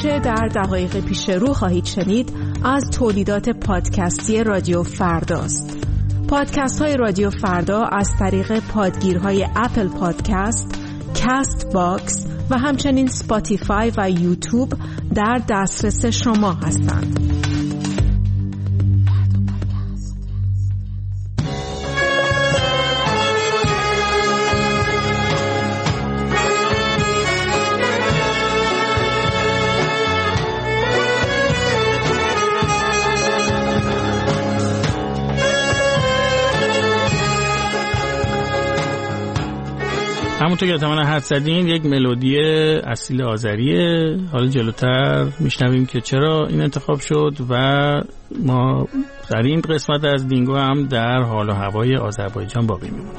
آنچه در دقایق پیش رو خواهید شنید از تولیدات پادکستی رادیو فرداست. پادکست های رادیو فردا از طریق پادگیرهای اپل پادکست، کست باکس و همچنین سپاتیفای و یوتیوب در دسترس شما هستند. همونطور که احتمالاً حد زدین یک ملودی اصیل آذریه. حالا جلوتر میشنویم که چرا این انتخاب شد و ما در این قسمت از دینگو هم در حال و هوای آذربایجان باقی میمونیم.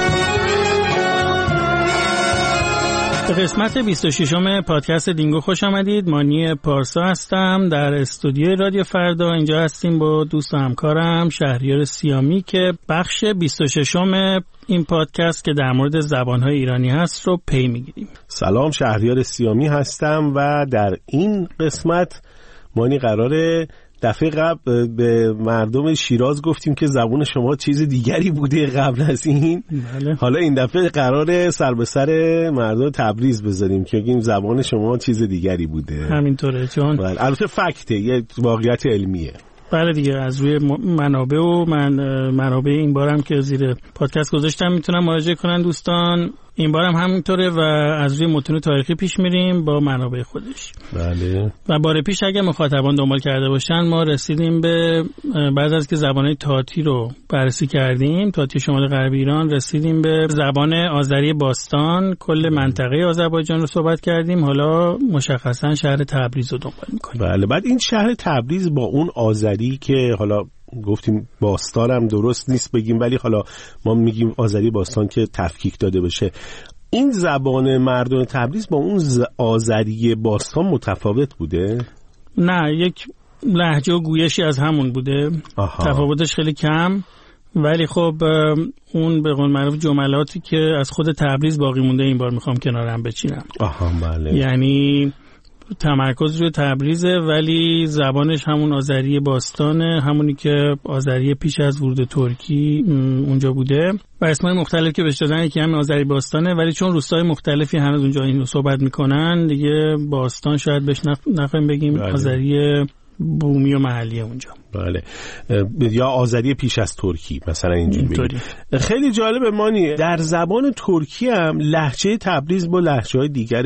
به قسمت 26 پادکست دینگو خوش آمدید. مانی پارسا هستم در استودیوی رادیو فردا. اینجا هستیم با دوست و همکارم شهریار سیامی که بخش 26 این پادکست که در مورد زبان‌های ایرانی هست رو پی میگیریم. سلام، شهریار سیامی هستم و در این قسمت مانی قراره دفعه قبل به مردم شیراز گفتیم که زبان شما چیز دیگری بوده قبل از این. بله. حالا این دفعه قراره سر به سر مردم تبریز بذاریم که این زبان شما چیز دیگری بوده. همینطوره چون البته فکته، یه واقعیت علمیه. بله دیگه، از روی منابع و منابع این بارم که زیر پادکست گذاشتم میتونم مراجعه کنن دوستان. این بارم همینطوره و از روی متون تاریخی پیش میریم با منابع خودش. بله. و بار پیش اگه مخاطبان دنبال کرده باشن ما رسیدیم به بعد از که زبانهای تاتی رو بررسی کردیم، تاتی شمال غرب ایران، رسیدیم به زبان آذری باستان، کل منطقه آذربایجان رو صحبت کردیم. حالا مشخصا شهر تبریز رو دنبال میکنیم. بله. بعد این شهر تبریز با اون آذری که حالا گفتیم باستان هم درست نیست بگیم، ولی حالا ما میگیم آذری باستان که تفکیک داده بشه، این زبان مردم تبریز با اون آذری باستان متفاوت بوده؟ نه، یک لهجه و گویشی از همون بوده. تفاوتش خیلی کم، ولی خب اون به قول معروف جملاتی که از خود تبریز باقی مونده این بار میخوام کنارم بچینم. بله. یعنی تمرکز روی تبریزه ولی زبانش همون آذری باستانه، همونی که آذری پیش از ورود ترکی اونجا بوده و اسمای مختلف که بهش دادن یکی همین آذری باستانه، ولی چون روستای مختلفی هنوز اونجا اینو صحبت میکنن دیگه باستان شاید بهش نخواهیم بگیم. بله. آذری بومی و محلی اونجا. بله. یا آذری پیش از ترکی مثلا اینجوری بگیم. خیلی جالبه مانی، در زبان ترکی هم لهجه تبریز با لهجه‌های دیگر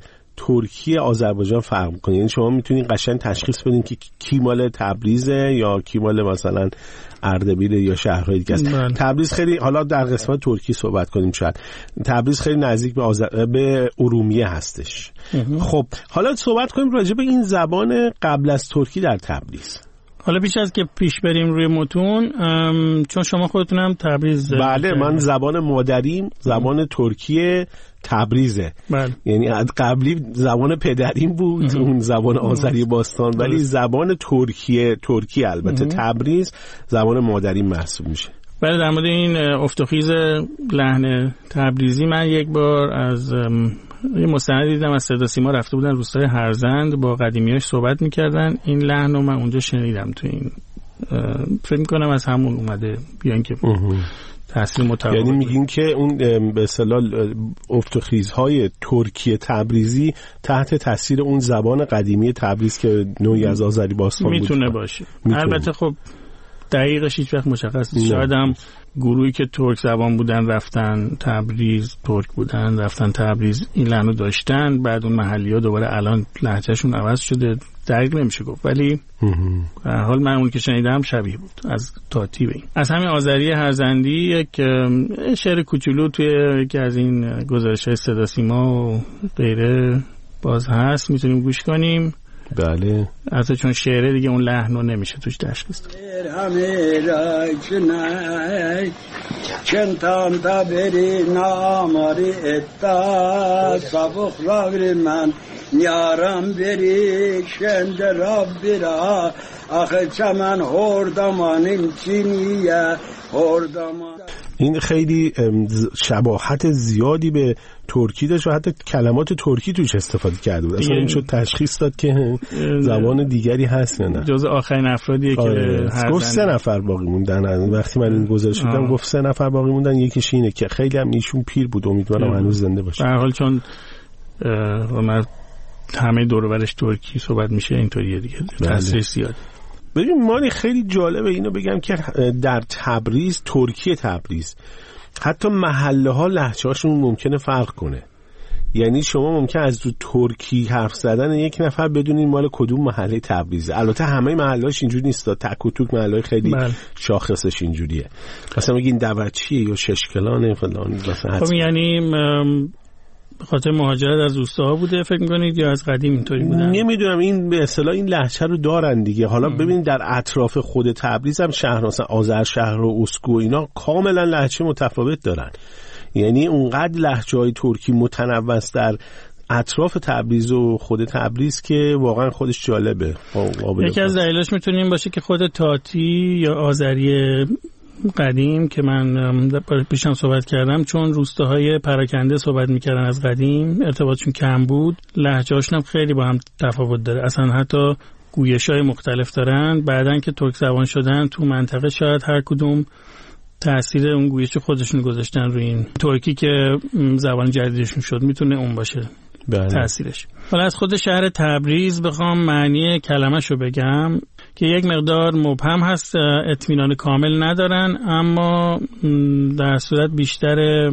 ترکی آذربایجان فرق می‌کنه. یعنی شما میتونین قشنگ تشخیص بدین که کی مال تبریزه یا کی مال مثلا اردبیل یا شهرهای دیگه است. تبریز خیلی، حالا در قسمت ترکی صحبت کنیم شاید، تبریز خیلی نزدیک به ارومیه هستش. خب حالا صحبت کنیم راجع به این زبان قبل از ترکی در تبریز. حالا بیش از که پیش بریم روی متون، چون شما خودتونم تبریز. بله، من زبان مادریم زبان ترکی تبریزه. بله. یعنی از قبلی زبان پدریم بود اون زبان آذری باستان، ولی زبان ترکی البته تبریز زبان مادریم محسوب میشه. بله، در مورد این افت و خیز لحن تبریزی من یک بار از یه مستند دیدم از صدا سیما، رفته بودن روستای هرزند با قدیمیاش صحبت میکردن. این لحن رو من اونجا شنیدم تو این، فکر میکنم از همون اومده بیان که تاثیر متفاوت. یعنی میگین که اون به اصطلاح افت و خیزهای ترکی تبریزی تحت تاثیر اون زبان قدیمی تبریز که نوعی از آذری باستان بود میتونه باشه. البته خب دقیقش هیچ وقت مشخص نیست. شاید هم گروهی که ترک زبان بودن رفتن تبریز، ترک بودن رفتن تبریز، این لحنو داشتن، بعد اون محلی‌ها دوباره الان لهجهشون عوض شده. دقیق نمیشه گفت، ولی به هر حال من اون که شنیدم شبیه بود از تاتی به این. از همین آذری هرزندی یک شعر کوچولو توی یکی از این گزارش‌های صدا سیما و غیره باز هست، میتونیم گوش کنیم. بله. البته چون شعره دیگه اون لحن رو نمیشه توش تشخیص داد. چنتان تا بری ناماری اتا سبخ را بری من نیارم بری شند ربی را آخه چمن هردمانیم چینیه هردمان. این خیلی شباهت زیادی به ترکی داشت و حتی کلمات ترکی توش استفاده کرده بود. اصلا میشد تشخیص داد که زبان دیگری هست یا نه. جز آخرین افرادیه که گفت 3 نفر باقی موندن. وقتی من این گزارش دیدم گفت 3 نفر باقی موندن، یکیش اینه که خیلی هم ایشون پیر بود، امیدوارم هنوز زنده باشه. به هر حال چون همه دور و برش ترکی صحبت میشه اینطوریه دیگه، تاثیر زیاد. ببین مانی خیلی جالبه اینو بگم که در تبریز، ترکی تبریز، حتی محله ها لهجه هاشون ممکنه فرق کنه. یعنی شما ممکن از تو ترکی حرف زدن یک نفر بدونین مال کدوم محله تبریزه. البته همه محلهاش اینجوری نیست، تک و توک محله خیلی شاخصش اینجوریه. مثلا میگین دورچیه یا ششکلانه فلان مثلا. خب یعنی به خاطر مهاجرت از روستاها بوده فکر می‌کنید یا از قدیم اینطوری بودن؟ نمیدونم، این به اصطلاح این لهجه رو دارن دیگه. حالا ببینید در اطراف خود تبریز هم شهر مثلا آذرشهر و اسکو اینا کاملا لهجه متفاوت دارن. یعنی اونقدر لهجه‌های ترکی متنوع در اطراف تبریز و خود تبریز که واقعا خودش جالبه. یکی از دلایلش میتونه این باشه که خود تاتی یا آذری قدیم که من پیشم صحبت کردم، چون روستاهای پراکنده صحبت میکردن از قدیم، ارتباطشون کم بود، لهجه‌هاشون هم خیلی با هم تفاوت داره، اصلا حتی گویش‌های مختلف دارن. بعدن که ترک زبان شدن تو منطقه شاید هر کدوم تأثیر اون گویش خودشون گذاشتن روی این ترکی که زبان جدیدشون شد، میتونه اون باشه تأثیرش. حالا از خود شهر تبریز بخوام معنی کلمه‌شو بگم که یک مقدار مبهم هست، اطمینان کامل ندارن، اما در صورت بیشتر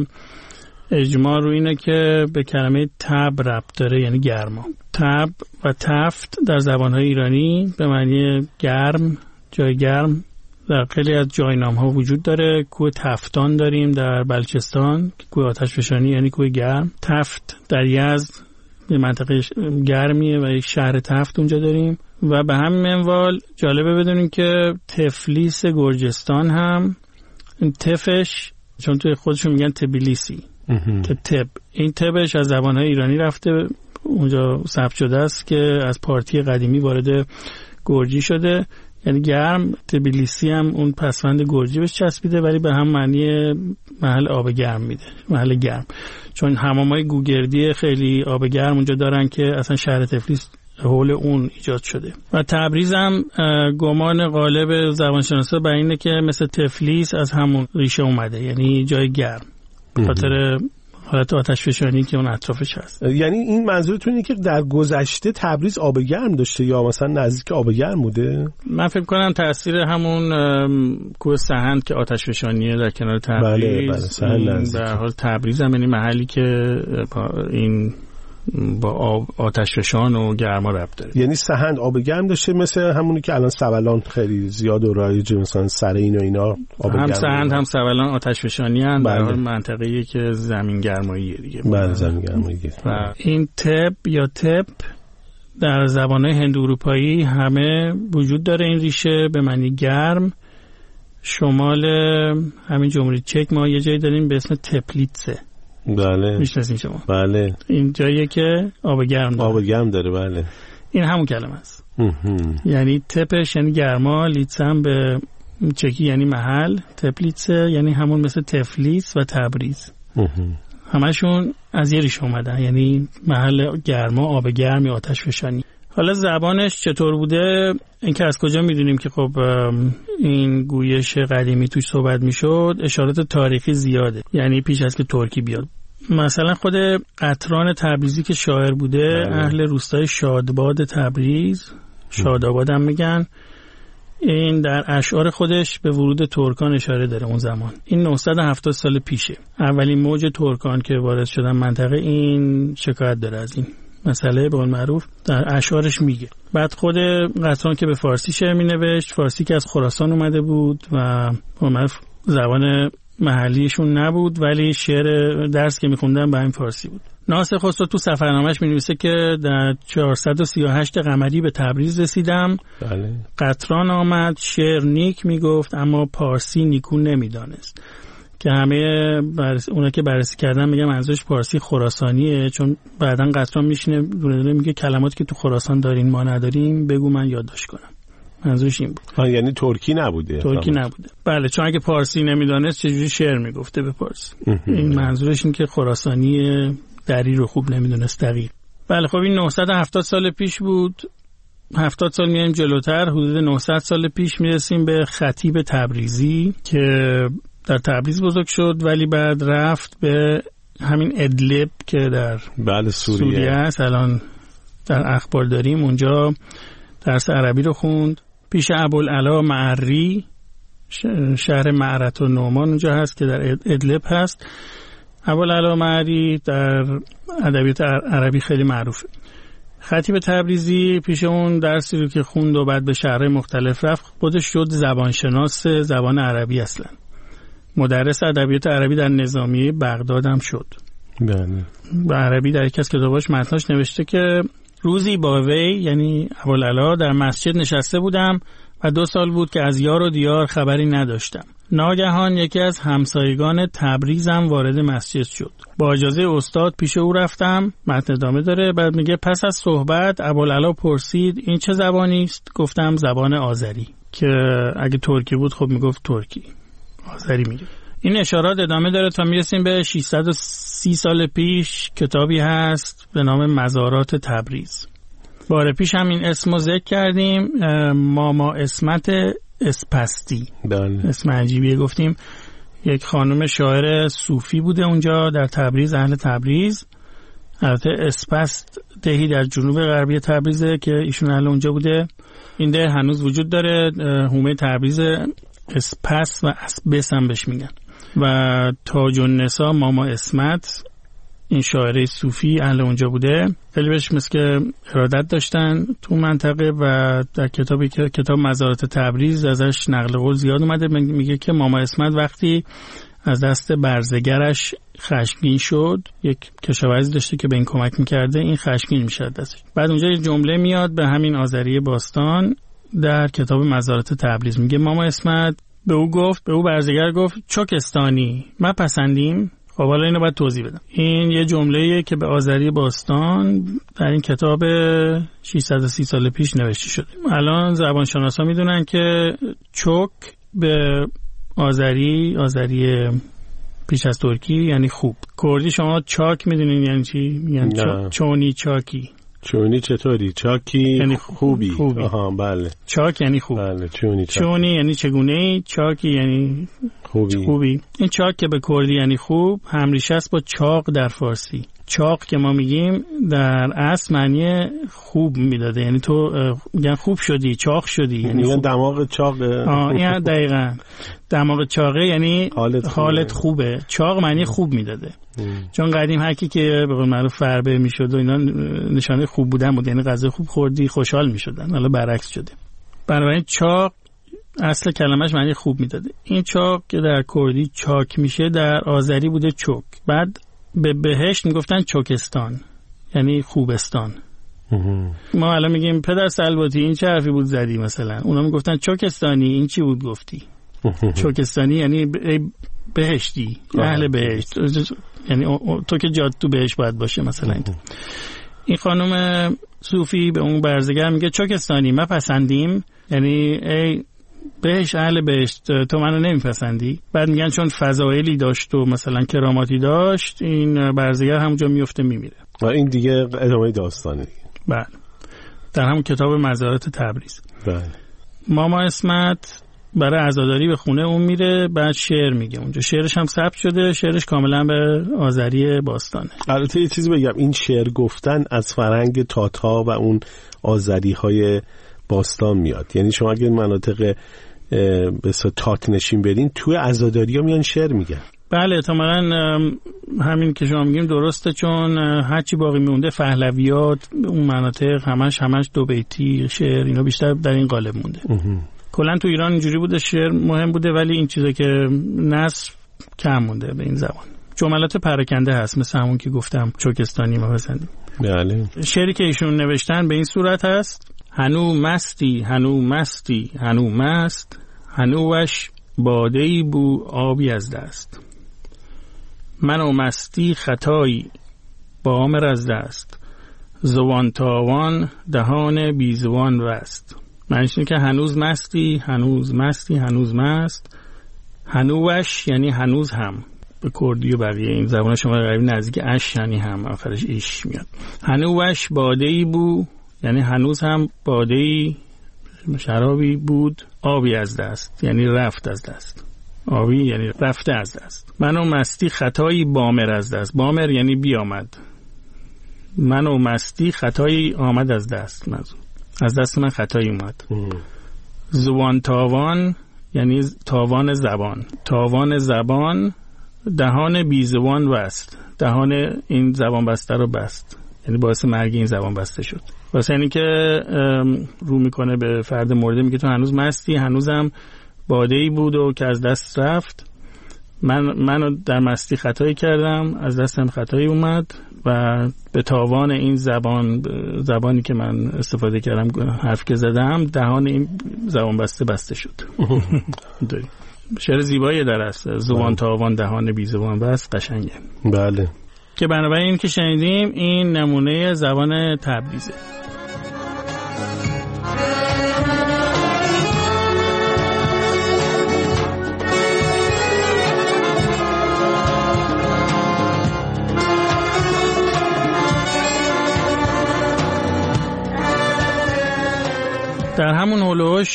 اجماع رو اینه که به کلمه تب ربط داره، یعنی گرما. تب و تفت در زبان‌های ایرانی به معنی گرم، جای گرم. در خیلی از جاینام‌ها وجود داره. کوه تفتان داریم در بلوچستان، کوه آتشفشانی یعنی کوه گرم. تفت در یزد به منطقه گرمیه و یک شهر تفت اونجا داریم. و به همین منوال جالبه بدونیم که تفلیس گرجستان هم این تفش، چون توی خودشون میگن تبلیسی که تب، این تبش از زبان‌های ایرانی رفته اونجا ثبت شده است که از پارتی قدیمی وارد گرجی شده، یعنی گرم. تبلیسی هم اون پسوند گرجی بهش چسبیده، ولی به هم معنی محل آب گرم میده، محل گرم. چون حمامای گوگردی خیلی آب گرم اونجا دارن که اصلا شهر تفلیس حول اون ایجاد شده. و تبریز هم گمان غالب زبانشناسا بر اینه که مثل تفلیس از همون ریشه اومده، یعنی جای گرم، به خاطر حالت آتشفشانی که اون اطرافش هست. یعنی این منظورتون اینه که در گذشته تبریز آب گرم داشته یا مثلا نزدیک آب گرم بوده؟ من فکر کنم تاثیر همون کوه سهند که آتشفشانیه در کنار تبریز. بله در حال تبریز هم یعنی محلی که این با آتشفشان و گرما ربط داره. یعنی سهند آب گرم داشته، مثل همونی که الان سبلان خیلی زیاد و رایجه، مثلا سرین و اینا آب گرم. هم سهند هم سبلان آتشفشانی هستند. در حال منطقه‌ای که زمین گرماییه دیگه. بله زمین گرماییه. و این تب یا تپ در زبان‌های هند اروپایی همه وجود داره. این ریشه به معنی گرم. شمال همین جمهوری چک ما یه جایی داریم به اسم تپلیتسه. بله میشناسین شما؟ بله. این جاییه که آب گرم داره. آب گرم داره. بله. این همون کلمه است. یعنی تپش یعنی گرما، لیتسم به چکی یعنی محل، تپلیتسه یعنی همون مثل تفلیس و تبریز. همشون از یه ریشه اومدن، یعنی محل گرما، آب گرم یا آتش فشانی. حالا زبانش چطور بوده؟ این که از کجا میدونیم که خب این گویش قدیمی توش صحبت میشد؟ اشارات تاریخی زیاده، یعنی پیش از که ترکی بیاد. مثلا خود قطران تبریزی که شاعر بوده، اهل روستای شادباد تبریز، شاداباد هم میگن، این در اشعار خودش به ورود ترکان اشاره داره اون زمان. این 970 سال پیشه. اولین موج ترکان که وارد شدن منطقه، این شکایت داره از این مسئله، به قول معروف در اشعارش میگه. بعد خود قطران که به فارسی شعر مینوشت، فارسی که از خراسان اومده بود و به معروف زبان محلیشون نبود، ولی شعر درس که میخوندن به این فارسی بود. ناصر خسرو تو سفرنامه‌اش می‌نویسه که در 438 قمری به تبریز رسیدم. بله. قطران آمد، شعر نیک میگفت اما پارسی نیکو نمیدانست. که همه اونا که بررسی کردن میگم منظورش پارسی خراسانیه، چون بعدن قطران میشینه دونه دونه میگه کلماتی که تو خراسان دارین ما نداریم، بگو من یادداشت کنم. منظورش این بود. یعنی ترکی نبوده؟ ترکی نبوده. بله، چون اگه پارسی نمیدونست چجوری شعر میگفته به پارسی. این منظورش این که خراسانی دری رو خوب نمیدونست دقیق. بله خب این 970 سال پیش بود. 70 سال میایم جلوتر، حدود 900 سال پیش میرسیم به خطیب تبریزی که در تبریز بزرگ شد ولی بعد رفت به همین ادلب که در سوریه است. الان در اخبار داریم. اونجا درس عربی رو خوند پیش ابوالعلا معری، شهر معرة النعمان اونجا هست که در ادلب هست. ابوالعلا معری در ادبیات عربی خیلی معروفه. خطیب تبریزی پیش اون درسی رو که خوند و بعد به شهرهای مختلف رفت، خودش شد زبانشناس زبان عربی. اصلا مدرس ادبیات عربی در نظامیه بغداد هم شد. بله. به عربی در یکی از کتاباش متناش نوشته که روزی با وی، یعنی ابوالعلا، در مسجد نشسته بودم و 2 سال بود که از یار و دیار خبری نداشتم. ناگهان یکی از همسایگان تبریزم وارد مسجد شد. با اجازه استاد پیش او رفتم. متن ادامه داره. بعد میگه پس از صحبت ابوالعلا پرسید این چه زبانی است؟ گفتم زبان آذری، که اگه ترکی بود خب میگفت ترکی، آذری میگه. این اشارات ادامه داره تا میرسیم به 630 سال پیش. کتابی هست به نام مزارات تبریز. بار پیش هم این اسمو ذکر کردیم، ماما اسمت اسپستی. بله. اسم عجیبیه گفتیم. یک خانم شاعر صوفی بوده اونجا در تبریز، اهل تبریز. البته اسپست دهی در جنوب غربی تبریزه که ایشون اهل اونجا بوده. این ده هنوز وجود داره. حومه تبریز اسپس و اسبس هم بهش میگن. و تاج النساء ماما اسمت، این شاعره صوفی اهل اونجا بوده. خیلی بهش مثل که ارادت داشتن تو منطقه و در کتابی که کتاب مزارات تبریز ازش نقل قول زیاد اومده. میگه که ماما اسمت وقتی از دست برزگرش خشمگین شد، یک کشاورزی داشته که به این کمک میکرده، این خشمگین میشه دستش. بعد اونجا یه جمله میاد به همین آذری باستان در کتاب مزارات تبریز. میگه ماما اسمت به او برزگر گفت چوکستانی ما پسندیم. خب حالا اینو باید توضیح بدم. این یه جمله‌ایه که به آذری باستان در این کتاب 630 سال پیش نوشته شده. الان زبانشناسا میدونن که چوک به آذری پیش از ترکی یعنی خوب. کردی شما چاک میدونین یعنی چی؟ میگن چونی چاکی. چونی چطوری؟ چاکی یعنی خوبی. آها بله. چاک یعنی خوب. بله چونی چاکی. چونی یعنی چگونه، چاکی یعنی خوبی. این چاک که به کردی یعنی خوب همریشه است با چاق در فارسی. چاق که ما میگیم در اصل معنی خوب میداده، یعنی تو میگن خوب شدی، چاق شدی، یعنی میگن دماغ چاقه. این دقیقاً دماغ چاقه یعنی حالت خوبه. چاق معنی خوب میداده. چون قدیم هر کی که به قول معروف فربه میشد و اینا نشانه خوب بودن بود، یعنی غذا خوب خوردی خوشحال میشدن. حالا برعکس شده. بنابراین چاق اصل کلمش معنی خوب میداده. این چاق که در کردی چاک میشه در آذری بوده چوک. بعد به بهشت میگفتن چوکستان یعنی خوبستان. ما الان میگیم پدر سلواتی این چه حرفی بود زدی مثلا، اونا میگفتن چوکستانی این چی بود گفتی. چوکستانی یعنی بهشتی، اهل بهشت، یعنی تو که جاد تو بهشت باید باشه مثلا. این خانم صوفی به اون برزگر میگه چوکستانی ما پسندیم، یعنی ای بهشت، اهل بهشت، تو منو نمیپسندی. بعد میگن چون فضائلی داشت و مثلا کراماتی داشت، این برزگر همونجا میفته میمیره. و این دیگه ادامه داستانه. بله، در همون کتاب مزارات تبریز. بله. ماما اسمت برای عزاداری به خونه اون میره، بعد شعر میگه اونجا. شعرش هم ثبت شده، شعرش کاملا به آذری باستانه. البته یه چیزی بگم، این شعر گفتن از فرهنگ تاتا و اون آذری های باستان میاد. یعنی شما اگه مناطق به تات نشین برین، توی عزاداری ها میان شعر میگن. بله، احتمالاً همین که شما میگیم درسته، چون هرچی باقی میونده پهلویات اون مناطق همش دو بیتی شعر، اینا بیشتر در این قالب مونده. کلا تو ایران اینجوری بوده، شعر مهم بوده، ولی این چیزا که نثر کم مونده به این زبان. جملات پراکنده هست، مثل همون که گفتم چوکستانی ما پسندیم. بله. شعری که ایشون نوشتن به این صورت هست: هنو مستی هنو مستی هنو مست، هنوش باده‌ای بو آبی از دست. منو مستی خطایی بامر از دست، زوان تاوان دهان بیزوان رست. معنیش اینه که هنوز مستی، هنوز مستی، هنوز مست. هنوش یعنی هنوز هم، به کردی و بقیه این زبان شما غریبی نزدیک اش یعنی هم، آخرش ایش میاد. هنوش باده‌ای بو یعنی هنوز هم باده‌ای شرابی بود آبی از دست، یعنی رفت از دست. آبی یعنی رفته از دست. من و مستی خطایی بامر از دست. بامر یعنی بیامد. من و مستی خطایی آمد از دست. از دست من خطایی اومد. زبان تاوان یعنی تاوان زبان. تاوان زبان دهان بی زبان بست. دهان این زبان بسته رو بست، یعنی باعث مرگ این زبان بسته شد. واسه اینی که رو میکنه به فرد مورد، میگه تو هنوز مستی، هنوزم باده‌ای بود و که از دست رفت. منو در مستی خطایی کردم، از دستم خطایی اومد و به تاوان این زبانی که من استفاده کردم، حرف که زدم، دهان این زبان بسته شد. شعر زیبایی در است. زبان تاوان دهان بی زبان بست. قشنگه. بله. که بنابراین این که شنیدیم این نمونه زبان تبریزه. در همون هولوش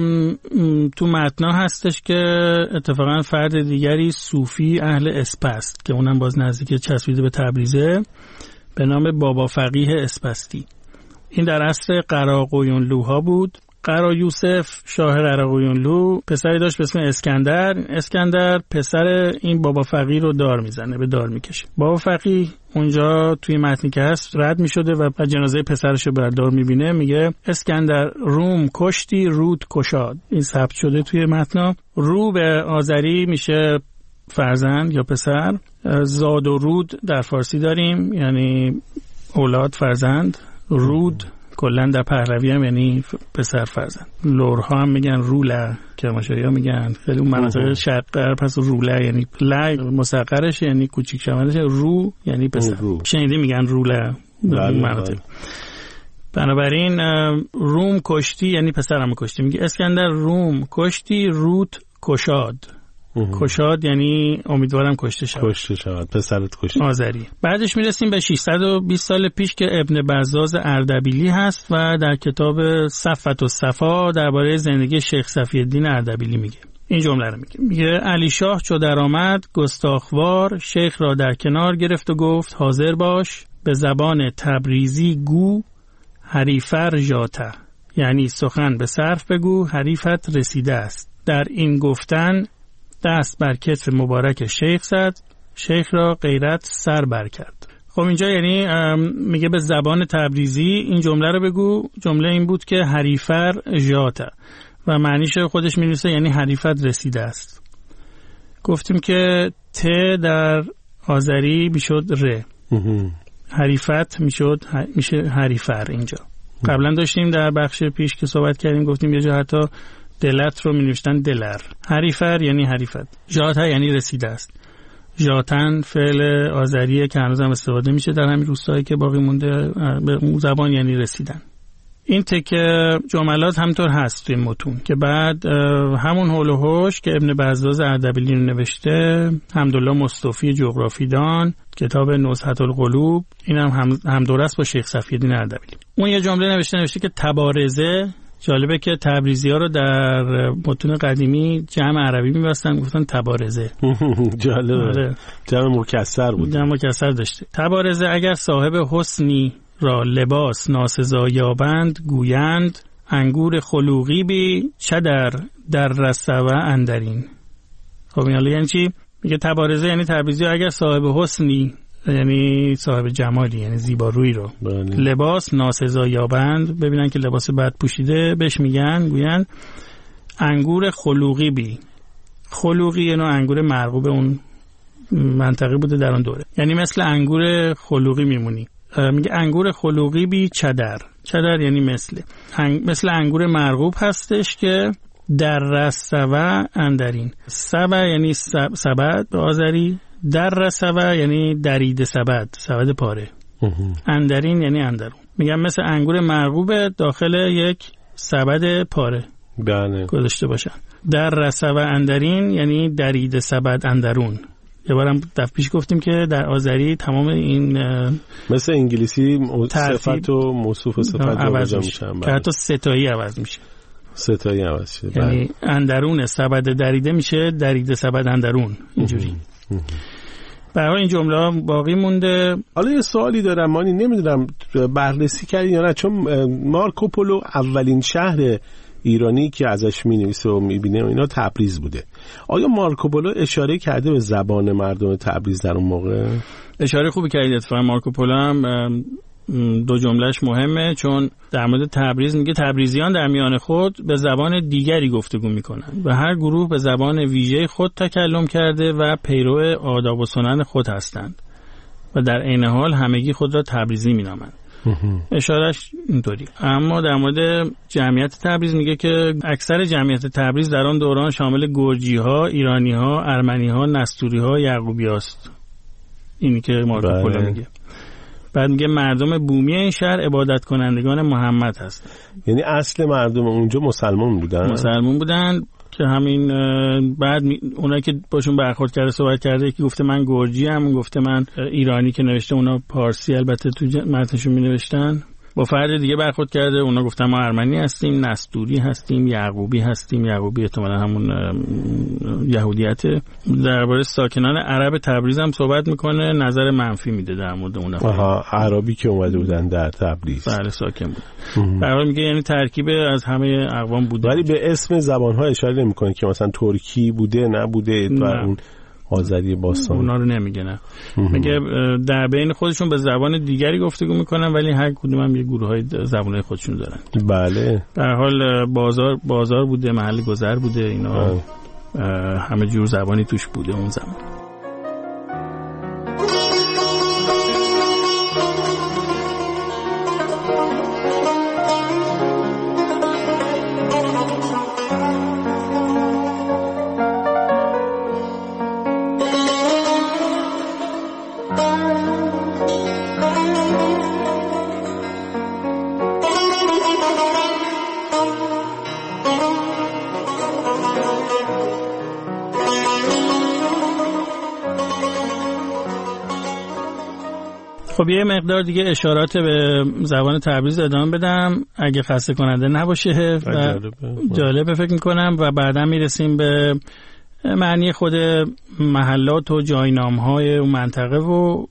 تو متنا هستش که اتفاقا فرد دیگری صوفی اهل اسپست که اونم باز نزدیک چسبیده به تبریزه، به نام بابا فقیه اسپستی. این در عصر قراقویونلوها بود. قرا یوسف شاه قراقویونلو پسری داشت به اسم اسکندر. اسکندر پسر این بابا فقیه رو دار میزنه، به دار میکشه. بابا فقیه اونجا توی متنی که هست رد میشده و جنازه پسرش رو بر دار میبینه، میگه اسکندر روم کشتی رود کشاد. این ثبت شده توی متنا. رو به آذری میشه فرزند یا پسر. زاد و رود در فارسی داریم، یعنی اولاد، فرزند. رود کلن در پهلوی هم یعنی پسر فرزند. لورها هم میگن روله، کرمانشاهی ها میگن. خیلی اون مناطق شرق پس روله یعنی ل مصغرش یعنی کوچیک شدنش، رو یعنی پسر. شنیدی میگن روله مناطق. بنابراین روم کشتی یعنی پسرم کشتی. میگه اسکندر روم کشتی رود کشاد. کشاد یعنی امیدوارم کشته شود. پسرت کشته. آذری. بعدش میرسیم به 620 سال پیش که ابن بزاز اردبیلی هست و در کتاب صفت و صفا درباره زندگی شیخ صفی الدین اردبیلی میگه. این جمله رو میگه علی شاه چو در آمد گستاخوار، شیخ را در کنار گرفت و گفت حاضر باش، به زبان تبریزی گو حریفر ژاته، یعنی سخن به صرف بگو حریفت رسیده است. در این گفتن دست بر کتف مبارک شیخ زد، شیخ را غیرت سر بر کرد. خب اینجا یعنی میگه به زبان تبریزی این جمله رو بگو. جمله این بود که حریفر ژاته و معنیش خودش می‌نویسه یعنی حریفت رسیده است. گفتیم که ت در آذری میشد ر، حریفت میشه حریفر. اینجا قبلا داشتیم در بخش پیش که صحبت کردیم، گفتیم یه جا حتی دلت رو می نوشتن دلر. حریفر یعنی حریفت. ژاته یعنی رسیده است. ژاتن فعل آذریه که هنوز هم استفاده میشه در همین روستایی که باقی مونده به اون زبان، یعنی رسیدن. این تکه جملات همطور هست توی متون که بعد همون هول و هوش که ابن بزاز اردبیلی نوشته، حمدالله مصطفی جغرافیدان کتاب نزهة القلوب، اینم هم دور است با شیخ صفی الدین اردبیلی. اون یه جمله نوشته که تبارزه. جالبه که تبریزی ها رو در متون قدیمی جمع عربی می‌بستن، گفتن تبارزه. جالبه. جمع مکسر بود. جمع مکسر داشته. تبارزه اگر صاحب حسنی را لباس ناسزا یابند، گویند انگور خلوقی بی چه در رسوه اندرین. خب این حالا یعنی چی؟ میگه تبارزه یعنی تبریزی ها اگر صاحب حسنی یعنی صاحب جمالی یعنی زیبارویی رو لباس ناسزا یابند، ببینن که لباس بد پوشیده، بهش گویند انگور خلوقی بی. خلوقی یعنی انگور مرغوب اون منطقه بوده در اون دوره، یعنی مثل انگور خلوقی میمونی. میگه انگور خلوقی بی چدر یعنی مثل انگور مرغوب هستش که در رسوه اندرین. سبع یعنی سبد به آذری، در رسوه یعنی درید سبد پاره. اندرین یعنی اندرون. میگم مثل انگور مرغوب داخل یک سبد پاره بله گذاشته باشن. در رسب اندرین یعنی درید سبد اندرون. یه بارم دفعه پیش گفتیم که در آذری تمام این مثل انگلیسی صفت و موصوف و صفت عوض میشن که حتی ستایی عوض میشه. ستایی عوض شده یعنی اندرون سبد دریده میشه درید سبد اندرون اینجوری. برای این جمله باقی مونده. حالا یه سوالی دارم مانی، نمیدونم بررسی کردین یا نه، چون مارکوپولو اولین شهر ایرانی که ازش می‌نویسه و می‌بینه و اینا تبریز بوده. آیا مارکوپولو اشاره کرده به زبان مردم تبریز در اون موقع؟ اشاره خوبی کردید. اتفاقا مارکوپولو هم دو جملهش مهمه، چون در مورد تبریز میگه تبریزیان در میان خود به زبان دیگری گفتگو میکنن و هر گروه به زبان ویژه خود تکلم کرده و پیرو آداب و سنن خود هستند و در عین حال همگی خود را تبریزی مینامند. اشارهش اینطوری. اما در مورد جمعیت تبریز میگه که اکثر جمعیت تبریز در آن دوران شامل گرجی ها، ایرانی ها، ارمنی ها، نستوری ها، یعقوبی هاست. اینی که مارکوپولو میگه. بعد میگه مردم بومی این شهر عبادت کنندگان محمد هست. یعنی اصل مردم اونجا مسلمان بودن که همین بعد اونایی که باشون برخورد کرده صحبت کرده که گفته من گرجی ام، گفته من ایرانی که نوشته اونا پارسی البته تو متنشون می نوشتن. با فرد دیگه برخورد کرده اونا گفتن ما ارمنی هستیم، نستوری هستیم، یعقوبی هستیم. یعقوبی احتمالاً همون یهودیته. درباره ساکنان عرب تبریز هم صحبت میکنه، نظر منفی میده در مورد اون عربی که اومده بودن در تبریز. بله ساکن بود. در واقع میگه یعنی ترکیب از همه اقوام بوده، ولی به اسم زبان‌ها اشاره نمیکنه که مثلا ترکی بوده نبوده و اون آذری باستان اونا رو نمیگه. نه میگه در بین خودشون به زبان دیگری گفتگو میکنن ولی هر کدوم هم یه گروهای زبانهای خودشون دارن. بله. در حال بازار بوده، محل گذر بوده، اینا همه جور زبانی توش بوده اون زمان. خب یه مقدار دیگه اشارات به زبان تبریز ادامه بدم اگه خسته کننده نباشه و جالبه فکر میکنم و بعدا میرسیم به معنی خود محلات و جاینامهای اون منطقه و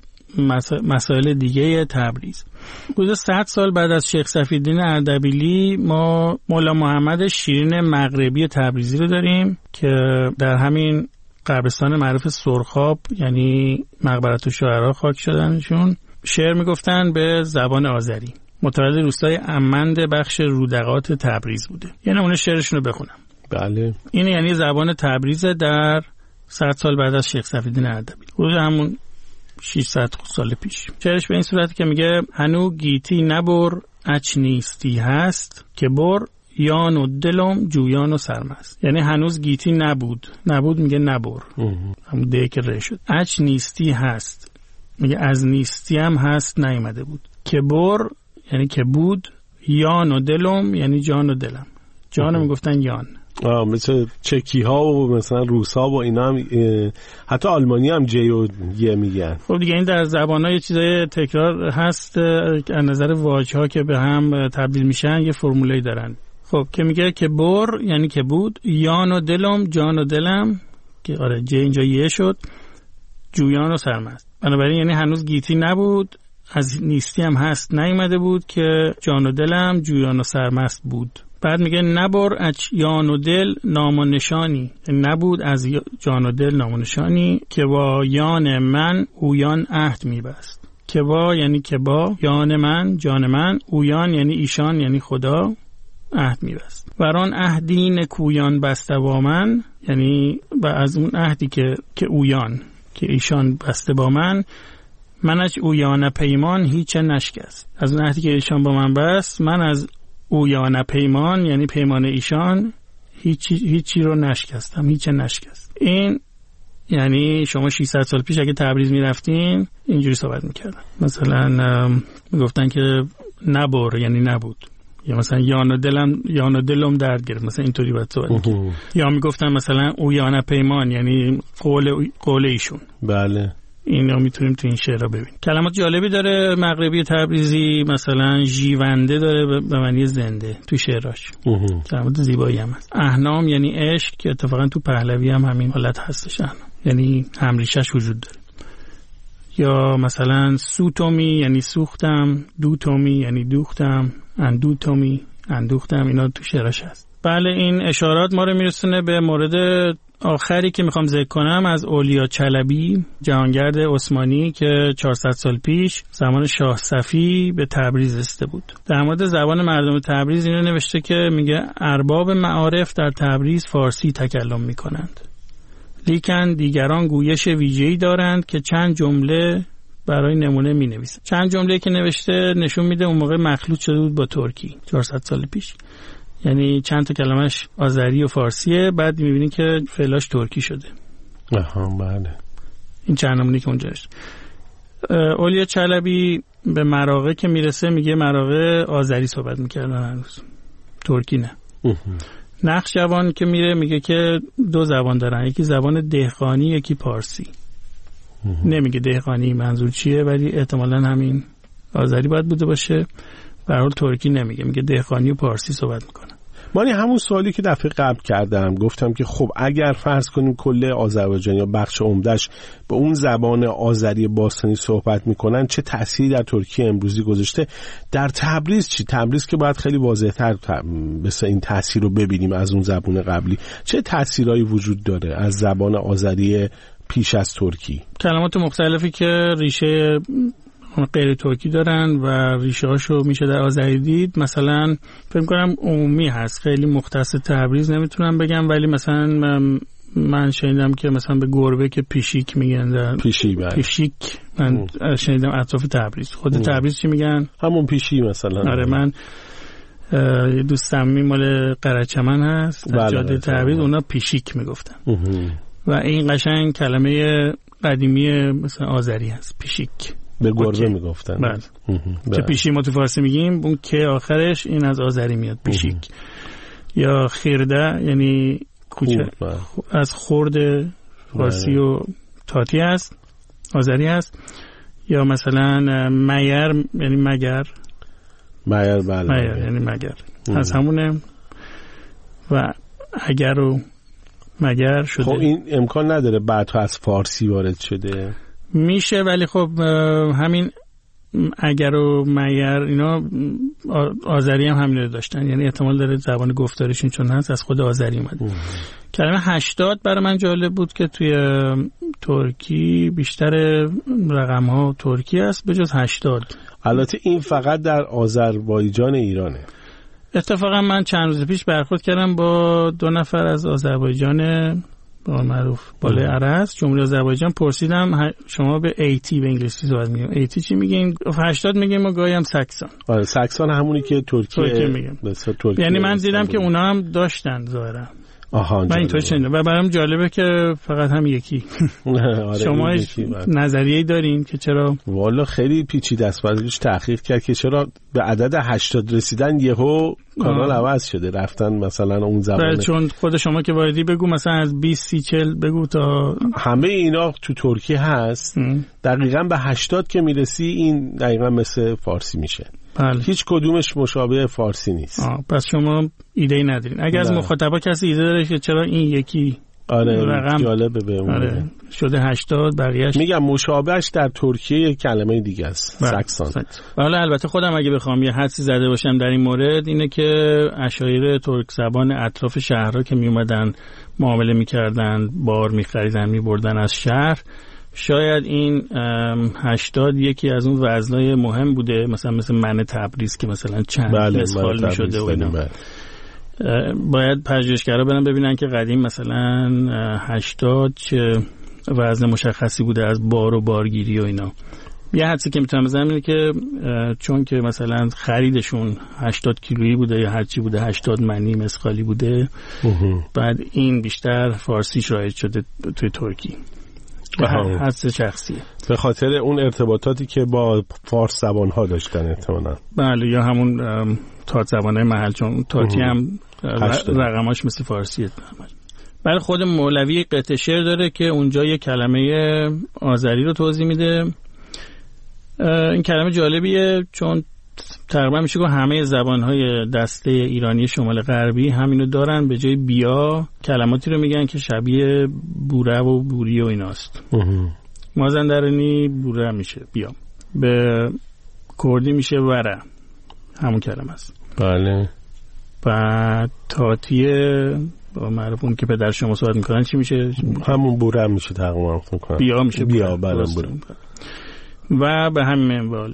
مسائل دیگه تبریز. حدود 100 سال بعد از شیخ صفی‌الدین اردبیلی ما مولا محمد شیرین مغربی تبریزی رو داریم که در همین قبرستان معروف سرخاب یعنی مقبرت الشعرا خاک شدنشون شعر میگفتن به زبان آذری. متولد روستای امند بخش رودقات تبریز بوده. یعنی اون شعرشون رو بخونم. بله. این یعنی زبان تبریز در 100 سال بعد از شیخ صفی‌الدین اردبیلی. حدود همون 600 سال پیش. شعرش به این صورتی که میگه هنو گیتی نبر اچ نیستی هست که بر یان و دلم جویان و سرمست. یعنی هنوز گیتی نبود میگه نبر، همون ده که ره شد. اچ نیستی هست میگه از نیستی هم هست نیامده بود. که بر یعنی که بود، یان و دلم یعنی جان و دلم. جان میگفتن یان. مثل چکی ها و مثلا روس ها و اینا هم حتی آلمانی هم جی و یه میگن. خب دیگه این در زبان ها یه چیزای تکرار هست از نظر واژه ها که به هم تبدیل میشن یه فرموله دارن. خب که میگه که بر یعنی که بود، یان و دلم جان و دلم که آره جه اینجا یه شد، جویان و سرمست. بنابراین یعنی هنوز گیتی نبود، از نیستی هم هست نیامده بود که جان و دلم جویان و سرمست بود. بعد میگه نبر اچ یان و دل نام و نشانی، نبود از جان و دل نام و نشانی که با یان من اویان عهد میبست. که با یعنی که با، یان من جان من، اویان یعنی ایشان یعنی خدا عهد میبست. و آن عهدی نکویان بسته با من، یعنی و از اون عهدی که اویان که ایشان بسته با من از اویان پیمان هیچ نشکست. از اون عهدی که ایشان با من بست، من از اویان پیمان یعنی پیمان ایشان هیچی رو نشکستم، هیچ نشکست. این یعنی شما 600 سال پیش اگه تبریز میرفتین اینجوری صحبت میکردن. مثلا میگفتن که نبر یعنی نبود، یا مثلا یانا دلم درد گرفت، مثلا اینطوری باید صحبت می‌کرد. یا میگفتن مثلا او یانا پیمان، یعنی قول ایشون. بله اینا میتونیم تو این شعرها ببینیم. کلمات جالبی داره مغربی تبریزی، مثلا ژیونده داره به معنی زنده تو شعراش. کلمات زیبایی هم هست. احنام یعنی عشق که اتفاقا تو پهلوی هم همین حالت هستش، احنام یعنی همریشش وجود داره. یا مثلا سوتومی یعنی سوختم، دوتومی یعنی دوختم، اندوتومی اندوختم، اینا تو شعراش هست. بله این اشارات ما رو میرسونه به مورد آخری که میخوام ذکر کنم از اولیا چلبی، جهانگرد عثمانی که 400 سال پیش زمان شاه صفی به تبریز رسیده بود. در مورد زبان مردم تبریز اینو نوشته که میگه ارباب معارف در تبریز فارسی تکلم میکنند، لیکن دیگران گویش ویژه‌ای دارند که چند جمله برای نمونه می‌نویسند. چند جمله که نوشته نشون میده اون موقع مخلوط شده بود با ترکی 400 سال پیش، یعنی چند تا کلمش آذری و فارسیه، بعد می‌بینی که فعلاش ترکی شده. بله. این چند نمونه که اونجا هست. اولیا چلبی به مراغه که میرسه میگه مراغه آذری صحبت می‌کردن هنوز، ترکی نه. نقشبان که میره میگه که دو زبان دارن، یکی زبان دهقانی یکی پارسی. نمیگه دهقانی منظور چیه، ولی احتمالاً همین آذری باید بوده باشه. به هر حال ترکی نمیگه، میگه دهقانی و پارسی صحبت میکنن. مانی همون سوالی که دفعه قبل کردم، گفتم که خب اگر فرض کنیم کل آذربایجان یا بخش عمدهش به اون زبان آذری باستانی صحبت میکنن، چه تأثیری در ترکیه امروزی گذاشته؟ در تبریز چی؟ تبریز که باید خیلی واضح‌تر مثل این تأثیر رو ببینیم از اون زبان قبلی. چه تأثیرایی وجود داره از زبان آذری پیش از ترکی؟ کلمات مختلفی که ریشه غیر ترکی دارن و ریشه هاشو میشه در آذری دید. مثلا فکر کنم عمومی هست، خیلی مختص تبریز نمیتونم بگم، ولی مثلا من شنیدم که مثلا به گربه که پیشیک میگن، پیشیک من شنیدم اطراف تبریز. خود تبریز چی میگن؟ همون پیشی مثلا. آره من یه دوستم مال قرچمن هست در جاده تبریز، اونا پیشیک میگفتن و این قشنگ کلمه قدیمی مثلا آذری هست، پیشیک. به گربه میگفتن. بله. که پیشی ما تو فارسی میگیم، اون که آخرش این از آذری میاد، پیشیک. یا خیرده یعنی کوچه، از خورد فارسی و تاتی هست، آذری هست. یا مثلا میر یعنی مگر، میر یعنی مگر، از همونه. و اگر و مگر شده. خب این امکان نداره بعدها از فارسی وارد شده؟ میشه، ولی خب همین اگر و مگر اینا آذری هم همین رو داشتن، یعنی احتمال داره زبان گفتارشون چون هست از خود آذری اومده. کلمه 80 برای من جالب بود که توی ترکی بیشتر رقم ها ترکی است به جز 80. البته این فقط در آذربایجان ایرانه. اتفاقا من چند روز پیش برخورد کردم با 2 نفر از آذربایجان معروف بالای عرض، جمهوری آذربایجان. پرسیدم شما به 80 به انگلیسی صحبت میگیم، 80 چی میگیم؟ 80 میگیم و گاهی هم ساکسون. آره ساکسون همونی که ترکیه میگیم. یعنی من دیدم که اونا هم داشتن ظاهرا. من اینطور شنیدم و برام جالبه که فقط هم یکی. شما نظریه‌ای دارین که چرا؟ والا خیلی پیچیده است، بعدش تحقیق کرد که چرا به عدد 80 رسیدن یهو کانال عوض شده، رفتن مثلا اون زبان. چون خود شما که واردی بگو مثلا از 20 30 40 بگو تا همه اینا تو ترکیه هست. دقیقاً به 80 که میرسی این دقیقاً مثل فارسی میشه. بله. هیچ کدومش مشابه فارسی نیست. پس شما ایده‌ای ندارین. اگه از مخاطبا کسی ایده داره که چرا این یکی رقم جالبه به اون شده 80 بقیه‌اش میگم مشابهش در ترکیه یک کلمه دیگه است، ساکسون. حالا البته خودم اگه بخوام یه حدسی زده باشم در این مورد اینه که اشایر ترک زبان اطراف شهرها که می اومدن معامله می‌کردن، بار می‌خریدن می‌بردن از شهر، شاید این 80 یکی از اون وزنای مهم بوده، مثلا مثل من تبریز که مثلا چند مسخال می‌شده و اینا. باید پژوهشگرا برن ببینن که قدیم مثلا 80 چه وزن مشخصی بوده از بار و بارگیری و اینا. یه حدسی که میتونم بزنم اینه که چون که مثلا خریدشون 80 کیلویی بوده یا هرچی بوده 80 منی مسخالی بوده، بعد این بیشتر فارسیش رایج شده توی ترکی. حس شخصیه، به خاطر اون ارتباطاتی که با فارس زبان‌ها داشتن احتمالاً. بله، یا همون تات زبان‌های محل، چون تاتی هم رقماش مثل فارسیه. بله، خود مولوی قطعه شعر داره که اونجا یه کلمه آذری رو توضیح میده. این کلمه جالبیه چون تقریبا میشه گفت همه زبان‌های دسته ایرانی شمال غربی همینو دارن. به جای بیا کلماتی رو میگن که شبیه بوره و بوری و ایناست. مازندرانی بوره میشه بیا، به کردی میشه وره، همون کلمه است. بله. بعد تاتیه با معروف اون که پدر شما صحبت میکنن چی میشه؟ همون بوره میشه تقریبا. بیا میشه بیا. بله بوره. و به همین منوال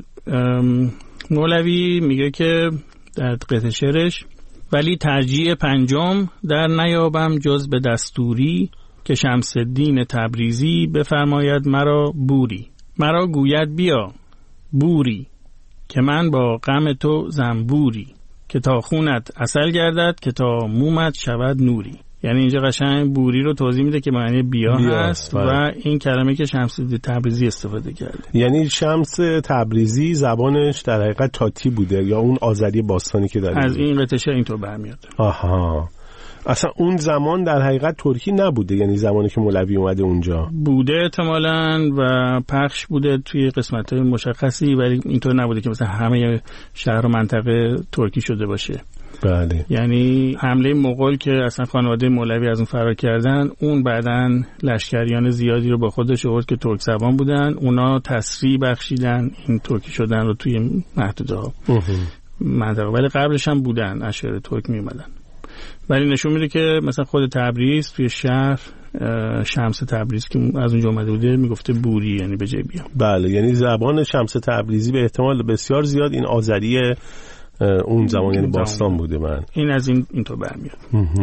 مولوی میگه که در قطعه شعرش ولی ترجیع پنجم در نیابم جز به دستوری که شمس الدین تبریزی بفرماید مرا بوری، مرا گوید بیا بوری که من با غم تو زنبوری، که تا خونت عسل گردد که تا مومت شود نوری. یعنی اینجا قشنگ بوری رو توضیح میده که معنی بیا هست و این کلمه که شمس الدین تبریزی استفاده کرده. یعنی شمس تبریزی زبانش در حقیقت تاتی بوده یا اون آذری باستانی که داره؟ از این قطعه اینطور برمیاد. آها، اصلا اون زمان در حقیقت ترکی نبوده، یعنی زمانی که مولوی اومده اونجا بوده احتمالاً و پخش بوده توی قسمت‌های مشخصی، ولی اینطور نبوده که مثلا همه شهر و منطقه ترکی شده باشه. بله. یعنی حمله مغول که اصلا خانواده مولوی از اون فرار کردن، اون بعداً لشکریان زیادی رو با خودش آورد که ترک زبان بودن، اونا تسریع بخشیدن این ترکی شدن رو توی محدوده‌ها منطقه، ولی قبلش هم بودن اشعار ترک می‌اومدن. ولی نشون میده که مثلا خود تبریز توی شهر شمس تبریز که از اونجا اومده بوده میگفته بوری، یعنی به جای بیا. بله، یعنی زبان شمس تبریزی به احتمال بسیار زیاد این آذری اون زمان یعنی باستان بوده. من این از اینطور برمیاد.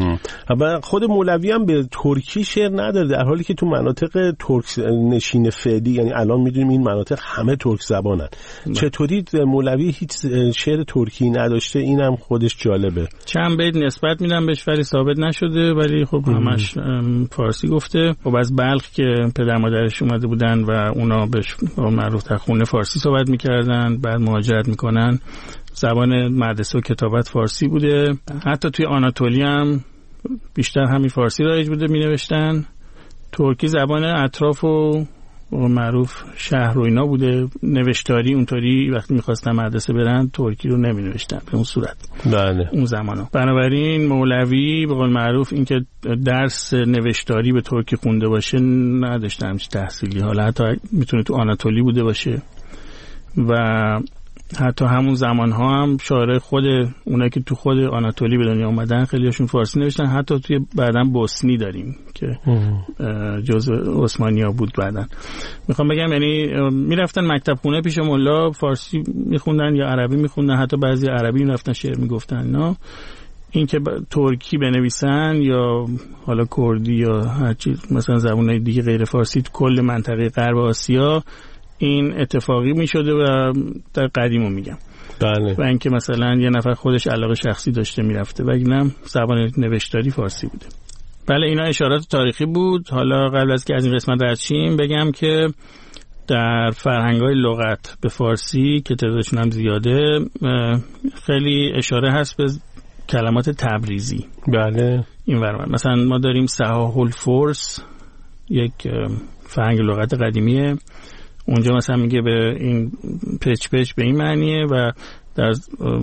و خود مولوی هم به ترکی شعر نداره، در حالی که تو مناطق ترک نشین فعلی، یعنی الان میدونیم این مناطق همه ترک زبانن. چطوری مولوی هیچ شعر ترکی نداشته؟ اینم خودش جالبه. چند بیت نسبت میدم بهش ولی ثابت نشده، ولی خب همش فارسی گفته. خب از بلخ که پدر مادرش اومده بودن و اونا بهش معروف در خونه فارسی صحبت میکردن، بعد مهاجرت میکنن، زبان مدرسه و کتابت فارسی بوده. حتی توی آناتولی هم بیشتر همین فارسی رایج بوده می نوشتن. ترکی زبان اطراف و معروف شهر و اینا بوده. نوشتاری اونطوری وقتی میخواستن مدرسه برن ترکی رو نمی نوشتن به اون صورت. بله. اون زمانا. بنابراین مولوی به قول معروف این که درس نوشتاری به ترکی خونده باشه نداشته همچین تحصیلی. حالا حتی میتونه تو آناتولی بوده باشه و حتی همون زمانها هم شاعرای خود اونایی که تو خود آناتولی به دنیا اومدن خیلیشون فارسی نوشتن. حتی توی بعداً بوسنی داریم که جزء عثمانی‌ها بود. بعداً میخوام بگم یعنی میرفتن مکتب خونه پیش ملا فارسی میخوندن یا عربی میخوندن، حتی بعضی عربی میرفتن شعر میگفتن. نه این که ترکی بنویسن یا حالا کردی یا هر چیز مثلا زبان‌های دیگه غیر فارسی تو کل منطقه غرب آسیا این اتفاقی می شده و در قدیمو میگم. بله. و اینکه مثلا یه نفر خودش علاقه شخصی داشته میرفته و اینم زبان نوشتاری فارسی بوده. بله، اینا اشارات تاریخی بود. حالا قبل از که از این قسمت رد شیم بگم که در فرهنگ‌های لغت به فارسی که تعدادشون هم زیاده خیلی اشاره هست به کلمات تبریزی. بله. این ورمان مثلا ما داریم صحاح الفرس، یک فرهنگ لغت قدیمیه. اونجا مثلا میگه به این پچ به این معنیه و در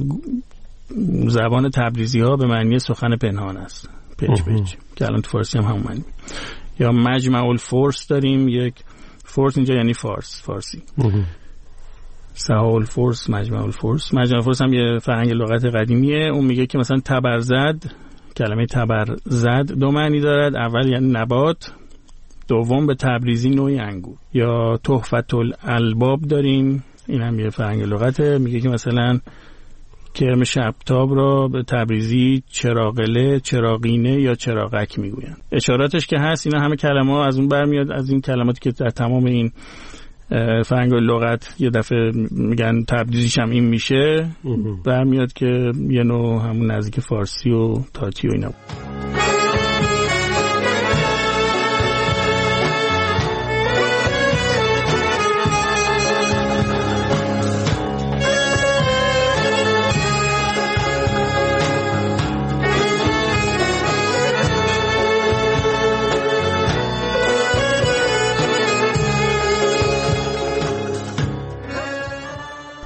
زبان تبریزی ها به معنی سخن پنهان است پچ که الان تو فارسی هم همون معنی. یا مجمع الفرس داریم، یک فرس اینجا یعنی فارسی. صحاح الفرس، مجمع الفرس هم یه فرهنگ لغت قدیمیه. اون میگه که مثلا تبرزد، کلمه تبرزد دو معنی دارد. اول یعنی نبات، دوم به تبریزی نوعی انگور. یا تحفت الالباب داریم، این هم یه فرهنگ لغته. میگه که مثلا کرم شبتاب را به تبریزی چراغله، چراغینه یا چراغک میگوین. اشاراتش که هست اینا همه کلمه ها از اون برمیاد، از این کلماتی که در تمام این فرهنگ لغت یه دفعه میگن تبریزیش هم این میشه برمیاد که یه نوع همون نزدیک فارسی و تاتی و اینا.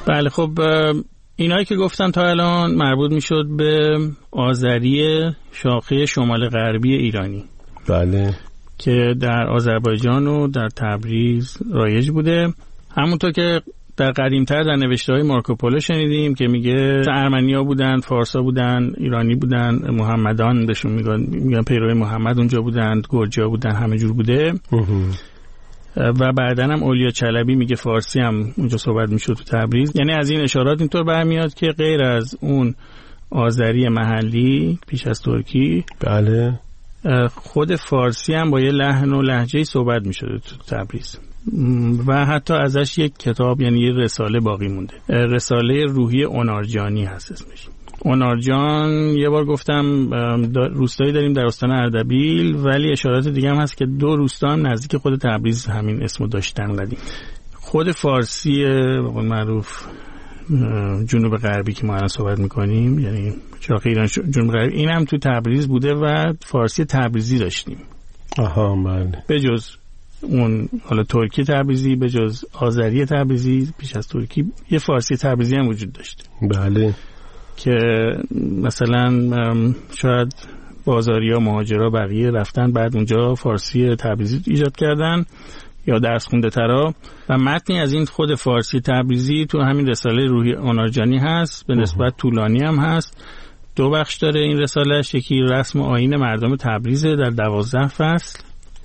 بله خب اینایی که گفتم تا الان مربوط میشد به آذری شاخه شمال غربی ایرانی. بله. که در آذربایجان و در تبریز رایج بوده. همونطور که در قدیمتر در نوشته‌های مارکوپولو شنیدیم که میگه ارمنیا بودن، فارسا بودن، ایرانی بودن، محمدان بهشون میگن پیرو محمد اونجا بودن، گرجا بودن، همه جور بوده. و بعدن هم اولیا چلبی میگه فارسی هم اونجا صحبت میشد تو تبریز. یعنی از این اشارات اینطور برمیاد که غیر از اون آذری محلی پیش از ترکی، بله، خود فارسی هم با یه لحن و لهجه‌ای صحبت میشده تو تبریز و حتی ازش یک کتاب یعنی یه رساله باقی مونده. رساله روحی اونارجانی هست اسمش. اونارجان یه بار گفتم روستایی داریم در استان اردبیل، ولی اشارات دیگه هم هست که 2 روستا هم نزدیک خود تبریز همین اسمو داشتن قدیم. خود فارسی به قول معروف جنوب غربی که ما الان صحبت میکنیم، یعنی شاخه ایران جنوب غربی، این هم تو تبریز بوده و فارسی تبریزی داشتیم. آها بله. به جز اون حالا ترکی تبریزی، به جز آذری تبریزی پیش از ترکی یه فارسی تبریزی هم وجود داشت. بله. که مثلا شاید بازاریا، مهاجرا، بقیه رفتن بعد اونجا فارسی تبریزی ایجاد کردن یا درس خونده ترا و متنی از این خود فارسی تبریزی تو همین رساله روحی اونارجانی هست. به نسبت طولانی هم هست. 2 بخش داره این رسالهش. یکی رسم و آیین مردم تبریزه در 12 فصل.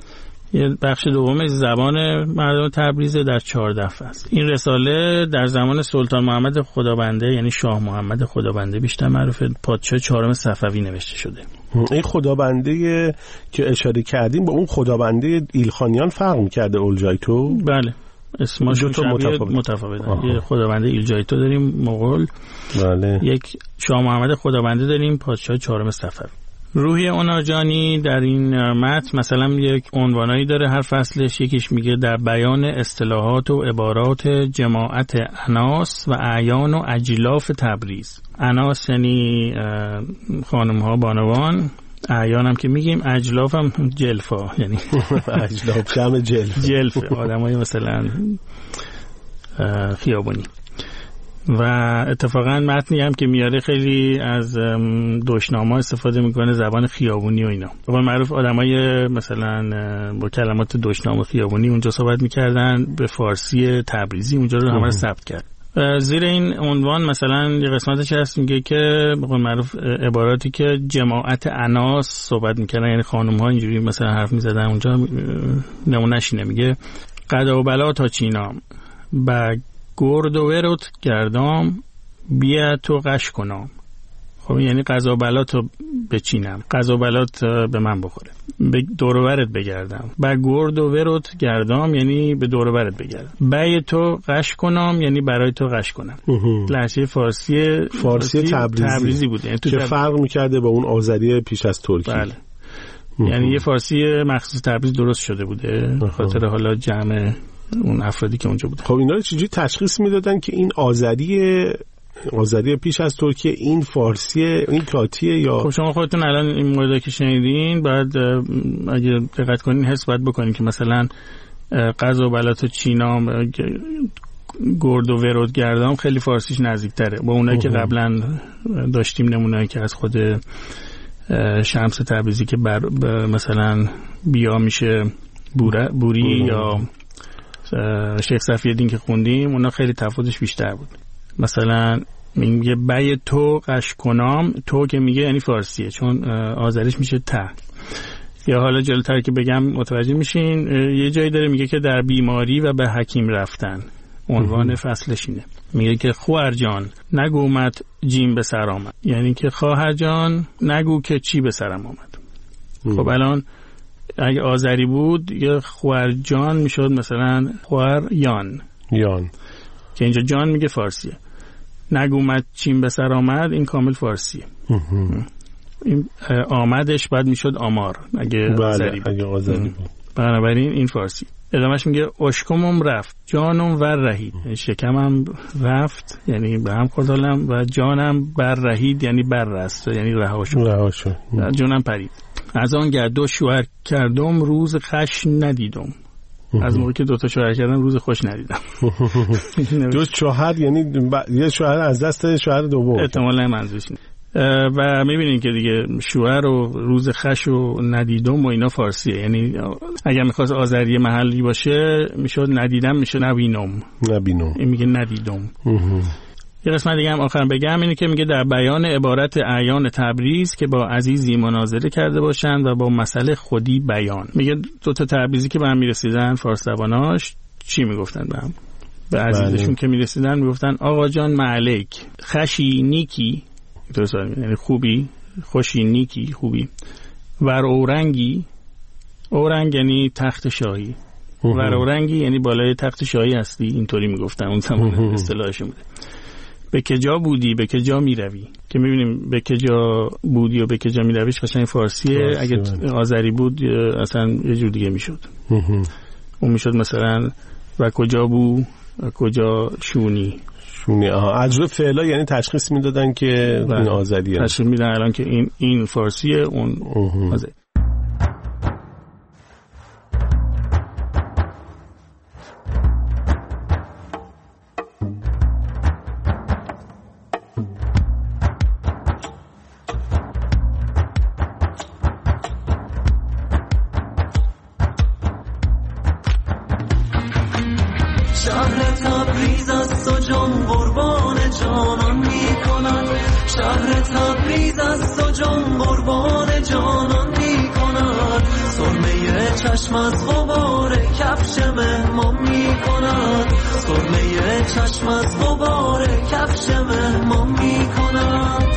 یه بخش دومش زبان مردم تبریزه در 14 فصل. این رساله در زمان سلطان محمد خدابنده یعنی شاه محمد خدابنده بیشتر معروفه، پادشاه 4 صفوی نوشته شده. این خدابنده که اشاره کردیم با اون خدابنده ایلخانیان فرق می‌کرده اولجایتو؟ بله، اسمشون متفاوتن. یه خدابنده ایلجایتو داریم مغول. بله. یک شاه محمد خدابنده داریم پادشاه 4 صفوی. روحی اونارجانی در این متن مثلا یک عنوانایی داره هر فصلش. یکیش میگه در بیان اصطلاحات و عبارات جماعت اناس و اعیان و اجلاف تبریز. اناس یعنی خانم ها بانوان، اعیان هم که میگیم، اجلاف هم جلفا یعنی اجلاف جمع جلف آدمای مثلا خیابونی. و اتفاقا متنی هم که میاره خیلی از دشنامه‌ها استفاده میکنه، زبان خیابونی و اینا. به قول معروف آدمای مثلا با کلمات دشنام و خیابونی اونجا صحبت میکردن، به فارسی تبریزی اونجا رو همه رو ثبت کرد. زیر این عنوان مثلا یه قسمتش هست میگه که به قول معروف عباراتی که جماعت اناس صحبت میکردن، یعنی خانم‌ها اینجوری مثلا حرف میزدن اونجا، نمونه‌ش اینه. میگه قدا و بلا تا چینام با گرد و ورد گردام بیا تو قش کنام. خب یعنی قضا بلاتو بچینم، قضا بلات به من بخوره، به دور و برت بگردم. با گرد و ورد گردام یعنی به دور و برت بگردم. بای تو قش کنام یعنی برای تو قش کنم. لهجه فارسی تبریزی بود، یعنی که فرق میکرده با اون آذری پیش از ترکی. بله. یعنی یه فارسی مخصوص تبریز درست شده بوده خاطر حالا جمع اون افرادی که اونجا بودن. خب اینا رو چجوری تشخیص میدادن که این آذری پیش از ترکیه، این فارسیه، این تاتیه؟ یا خب شما خودتون الان این مورد که شنیدین بعد اگه دقت کنین حس باید بکنین که مثلا قضا و بلات و چینام، گرد و ورود گردام خیلی فارسیش نزدیک‌تره با اونایی که قبلا داشتیم، نمونه‌ای که از خود شمس تبریزی که مثلا بیا میشه بوری یا شیخ صفی‌الدین که خوندیم، اونا خیلی تفاوتش بیشتر بود. مثلا میگه بای تو قش کنام، تو که میگه یعنی فارسیه چون آذریش میشه ته. یا حالا جلوتر که بگم متوجه میشین، یه جایی داره میگه که در بیماری و به حکیم رفتن. عنوان فصلش اینه. میگه که خواهر جان نگو مت جیم به سر آمد، یعنی که خواهر جان نگو که چی به سرم آمد. خب الان اگه آذری بود یه خواهر جان میشد مثلا خواهر یان که اینجا جان میگه فارسیه. نگو مت چیم به سر آمد این کامل فارسیه. این آمدش بعد میشد آمار اگه آذری بود. بنابراین این فارسی. ادامهش میگه اشکمم رفت جانم ور رهید، شکمم رفت یعنی به هم خوردالم و جانم بر رهید یعنی بر رست یعنی رها شد. جانم پرید. از آن گردو شوهر کردم روز خش ندیدم. از موقعی که 2 تا شوهر کردم روز خوش ندیدم. 2 شوهر یعنی یه شوهر از دست شوهر دوم احتمالاً منظورش اینه. و میبینین که دیگه شوهر و روز خش و ندیدم و اینا فارسیه، یعنی اگر میخواست آذری محلی باشه میشد ندیدم، میشه نبینم. این میگه ندیدم. یه قسمت دیگه هم آخر بگم اینه که میگه در بیان عبارت اعیان تبریز که با عزیزی مناظره کرده باشند و با مسئله خودی بیان. میگه 2 تا تبریزی که به هم میرسیدن فارس زباناش چی میگفتن به هم؟ به عزیزشون که میرسیدن میگفتن آقا جان معلیک، خشی نیکی، یعنی خوبی، خوشی نیکی خوبی، ور اورنگی، اورنگ یعنی تخت شاهی، ور اورنگی یعنی بالای تخت شاهی هستی، اینطوری میگفتن اون زمان اصطلاحشون بوده. به کجا بودی به کجا میروی، که میبینیم به کجا بودی و به کجا میرویش قشنگ فارسیه. اگه آذری بود اصلا یه جور دیگه میشد. اون میشد مثلا و کجا بو و کجا شونی. اجر فعلا یعنی تشخیص میدادن که این آذریه، تشخیص میدن الان که این فارسیه اون آذری. چشم از غبار کفش مهمان می کند، سرمه چشم از غبار کفش مهمان می کند.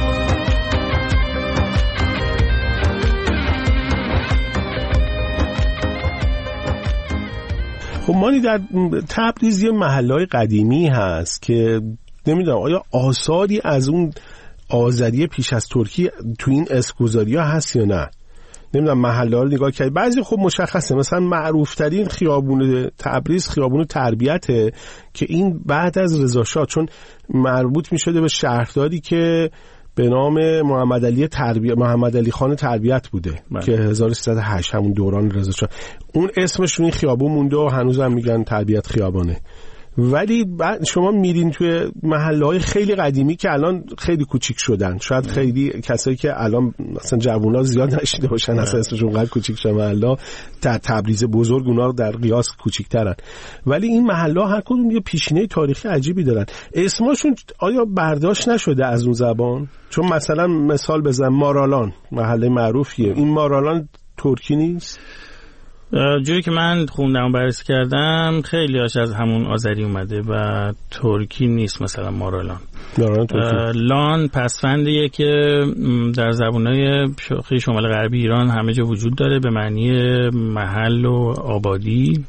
خب مانی در تبریز یه محله‌های قدیمی هست که نمیدونم آیا آثاری از اون آذری پیش از ترکی تو این اسکوزاریا هست یا نه. نمیدونم محله ها رو نگاه کردید، بعضی خب مشخصه، مثلا معروف ترین خیابون تبریز خیابون تربیته که این بعد از رضا شاه، چون مربوط میشده به شهرداری که به نام محمد علی خان تربیت بوده که 1308 همون دوران رضا شاه اون اسمش رو این خیابون مونده و هنوز هم میگن تربیت خیابانه. ولی بعد شما میرین توی محله‌های خیلی قدیمی که الان خیلی کوچیک شدن، شاید خیلی کسایی که الان مثلا جوونا زیاد نشیده باشن اصلا اسمشون قد کوچیک شده، محله در تبریز بزرگ اونا در قیاس کوچیک‌ترن، ولی این محله‌ها هر کدوم یه پیشینه تاریخی عجیبی دارن. اسمشون آیا برداشت نشده از اون زبان؟ چون مثلا مثال بزنم مارالان محله معروفیه، این مارالان ترکی نیست؟ جوری که من خوندم و بررسی کردم خیلی هاش از همون آذری اومده و ترکی نیست. مثلا مارالان لان پسفندیه که در زبانهای شمال غربی ایران همه جا وجود داره به معنی محل و آبادی.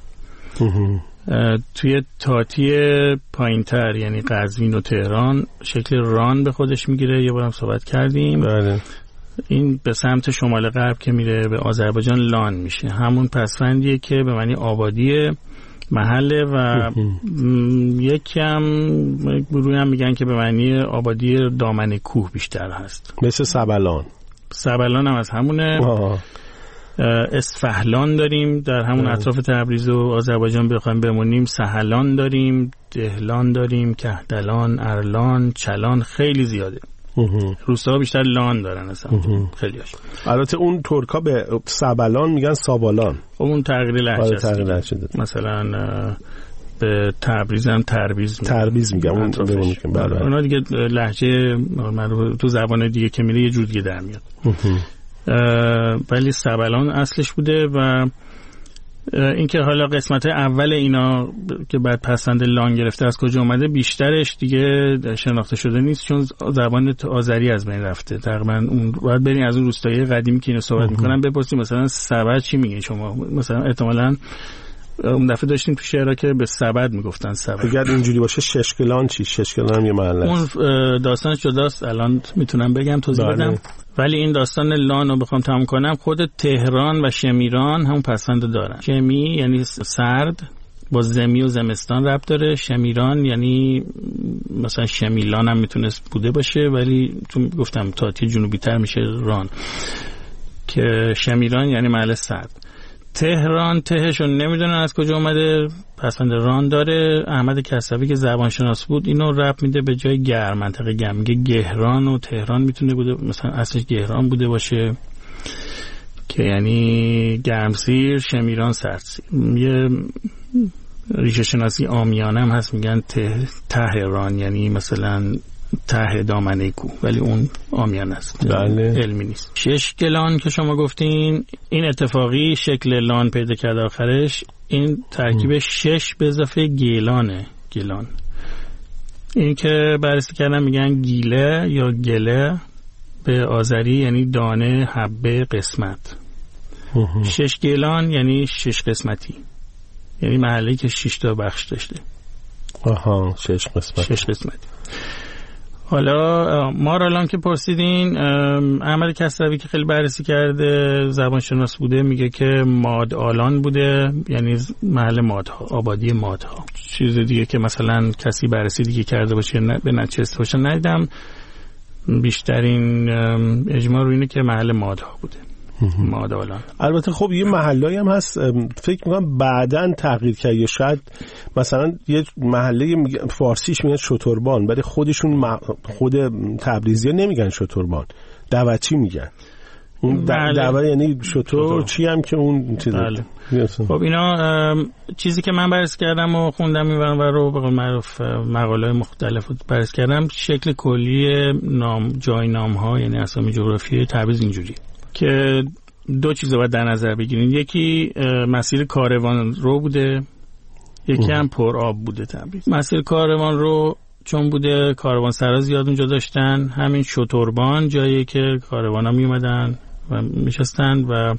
توی تاتی پایینتر یعنی قزوین و تهران شکل ران به خودش میگیره، یه بارم صحبت کردیم. بله. این به سمت شمال غرب که میره به آذربایجان لان میشه، همون پسفندیه که به معنی آبادی محله و یکی هم گروهی هم میگن که به معنی آبادی دامن کوه بیشتر هست، مثل سبلان هم از همونه. اصفهان داریم در همون اطراف تبریز و آذربایجان بخوایم بمونیم، سهلان داریم، دهلان داریم، کهدلان، ارلان، چلان، خیلی زیاده. روستا بیشتر لان دارن اصلا خیلی هاش. البته اون ترکا به سبلان میگن سابالان، اون تغییر لهجه است. مثلا به تبریز هم تربیز میگم، اون بمونه که اونا دیگه لهجه تو زبان دیگه که میره یه جور دیگه در میاد. ولی سبلان اصلش بوده. و اینکه حالا قسمت اول اینا که بعد پسند لان گرفته از کجا اومده بیشترش دیگه شناخته شده نیست، چون زبان آذری از بین رفته تقریبا. اون باید بریم از اون روستایی قدیمی که اینو صحبت میکنن بپرسیم مثلا سبد چی میگه شما، مثلا احتمالاً اون دفعه داشتیم تو شعرها که به سبد میگفتن سبد. اگر اینجوری باشه ششکلان چی؟ ششکلان هم یه محله است. اون داستانش جداست، الان میتونم بگم توضیح بدم. ولی این داستان لان رو بخوام تمام کنم، خود تهران و شمیران همون پسفند دارن. شمی یعنی سرد، با زمی و زمستان ربط داره. شمیران یعنی مثلا شمیلان هم میتونست بوده باشه، ولی چون گفتم تاتی جنوبی تر میشه ران، که شمیران یعنی محل سرد. تهران تهشون نمیدونن از کجا اومده، پسند ران داره. احمد کسروی که زبانشناس بود اینو ربط میده به جای گرم، منطقه گرم، میگه گهران و تهران میتونه بوده، مثلا اصلش گهران بوده باشه که یعنی گرمسیر، شمیران سردسیر. یه ریشه شناسی عامیانه هم هست میگن تهران، یعنی مثلا ته دامنه کو، ولی اون عامیانه است، علمی نیست. 6 گلان که شما گفتین، این اتفاقی شکل لان پیدا کرده آخرش، این ترکیب 6 به اضافه گیلانه. گیلان این که بررسی کردن میگن گیله یا گله به آذری یعنی دانه، حبه، قسمت. 6 گیلان یعنی 6 قسمتی، یعنی محله‌ای که 6 تا بخش داشته. 6 قسمت. 6 قسمتی. حالا مارالان که پرسیدین، احمد کسروی که خیلی بررسی کرده، زبانشناس بوده، میگه که ماد آلان بوده، یعنی محل مادها، آبادی مادها. چیز دیگه که مثلا کسی بررسی دیگه کرده باشه به نچسته باشه ندیدم. بیشترین اجماع روی اینه که محل مادها بوده، ماد آلان. البته خب یه محله‌ای هم هست فکر میکنم بعداً تغییر کرد، یا شاید مثلا یه محله فارسیش میگن شتربان، ولی خودشون خود تبریزی‌ها نمیگن شتربان، دعوچی میگن. اون دعوه یعنی شتر چی هم که اون چیز. خب اینا چیزی که من بررسی کردم و خوندم میبرم و رو به قول معروف مقاله مختلف بررسی کردم، شکل کلی جای نام ها یعنی اسامی جغرافیایی تبریز اینجوری که دو چیز رو باید در نظر بگیرین. یکی مسیر کاروان رو بوده، یکی هم پر آب بوده تبریز. مسیر کاروان رو چون بوده کاروان سرا زیاد اونجا داشتن، همین شتربان جایی که کاروان ها می اومدن و میشستن و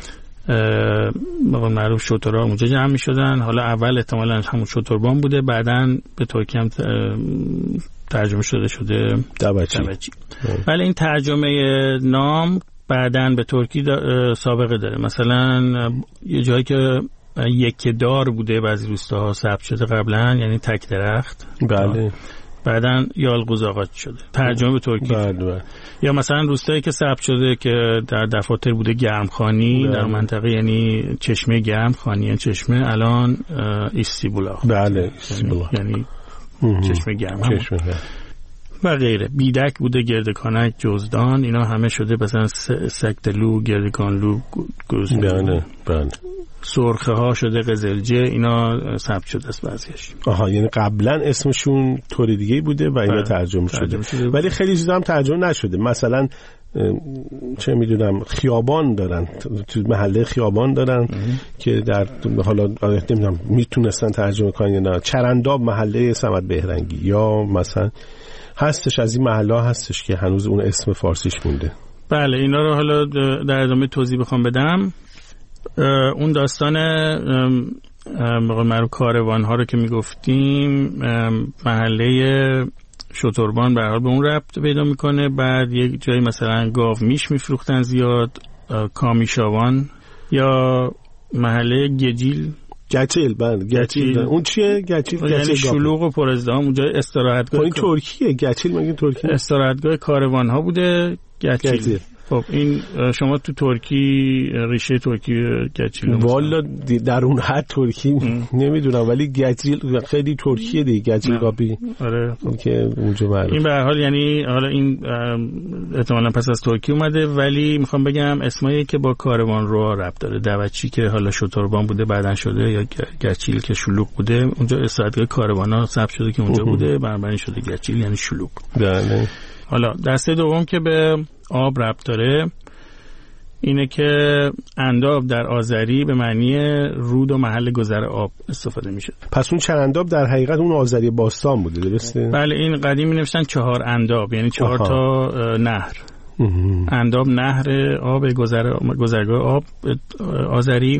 به قول معروف شترها اونجا جمع می شدن. حالا اول احتمالاً همون شتربان بوده، بعداً به ترکی هم ترجمه شده دعوچی. ولی این ترجمه نام بعداً به ترکی سابقه داره. مثلا یه جایی که یکدار بوده بعضی روستاها ثبت شده قبلا، یعنی تک درخت. بله. بعداً یالقوزآقات شده، ترجمه به ترکی. بله. یا مثلا روستایی که ثبت شده که در دفاتر بوده گرمخانی. بله. در منطقه یعنی چشمه گرمخانی، یعنی چشمه الان استیبولاق. بله استیبولاق یعنی چشمه گرم و غیره. بیدک بوده، گردکانک، جزدان، اینا همه شده مثلا سکتلو، گردکانلو، گزنو. بله. سرخه ها شده قزلجه، اینا ثبت شده است بعضیش. یعنی قبلا اسمشون طور دیگه بوده و اینا ترجمه شده. ولی خیلی چیزا هم ترجمه نشده. مثلا چه میدونم خیابان دارن، تو محله خیابان دارن که در حالا نمیدونم میتونستن ترجمه کنن یا نه. چرنداب محله صمد بهرنگی، یا مثلا هستش از این محله هستش که هنوز اون اسم فارسیش مونده. بله اینا رو حالا در ادامه توضیح بخوام بدم. اون داستان به قول معروف کاروان ها رو که میگفتیم، محله شتربان به هر حال به اون ربط پیدا میکنه. بعد یک جایی مثلا گاو میش میفروختن زیاد، کامیشاوان، یا محله گجیل. گچیل. اون چیه گچیل؟ یعنی شلوغ و پر ازدحام. اونجا استراحتگاه. این ترکیه گچیل، مگه ترکیه؟ استراحتگاه کاروان ها بوده گچیل. خب این شما تو ترکی ریشه ترکی گچیل والا در اون حد ترکی نمیدونم، ولی گچیل خیلی ترکیه دیگه. گچیل قاپی. آره که اونجا معروف. این به هر حال یعنی حالا این احتمالاً پس از ترکی اومده، ولی میخوام بگم اسمایی که با کاروان رو ربط داره. دعوچی که حالا شتربان بوده بعدن شده، یا گچیل که شلوغ بوده، اونجا استراحتگاه کاروانا ثبت شده که اونجا بوده، بنابراین شده گچیل یعنی شلوغ. بله. حالا دسته دوم که به آب ربط داره اینه که انداب در آذری به معنی رود و محل گذر آب استفاده میشه. پس اون چرنداب در حقیقت اون آذری باستان بوده، درسته؟ بله این قدیم می نوشتن 4 انداب، یعنی 4 تا نهر. انداب نهر آب، گذرگاه آب آذری.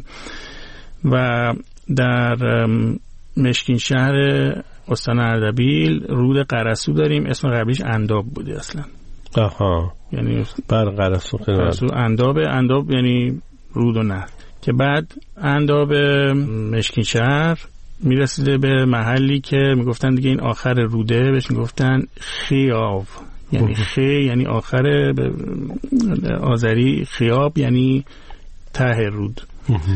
و در مشکین شهر استان اردبیل رود قرسو داریم، اسم قبلیش انداب بوده اصلا. یعنی بر قرسو انداب یعنی رود و نهر. که بعد انداب مشکین شهر میرسیده به محلی که میگفتن دیگه این آخر روده، بهش میگفتن خیاب. یعنی یعنی آخر آذری، خیاب یعنی ته رود.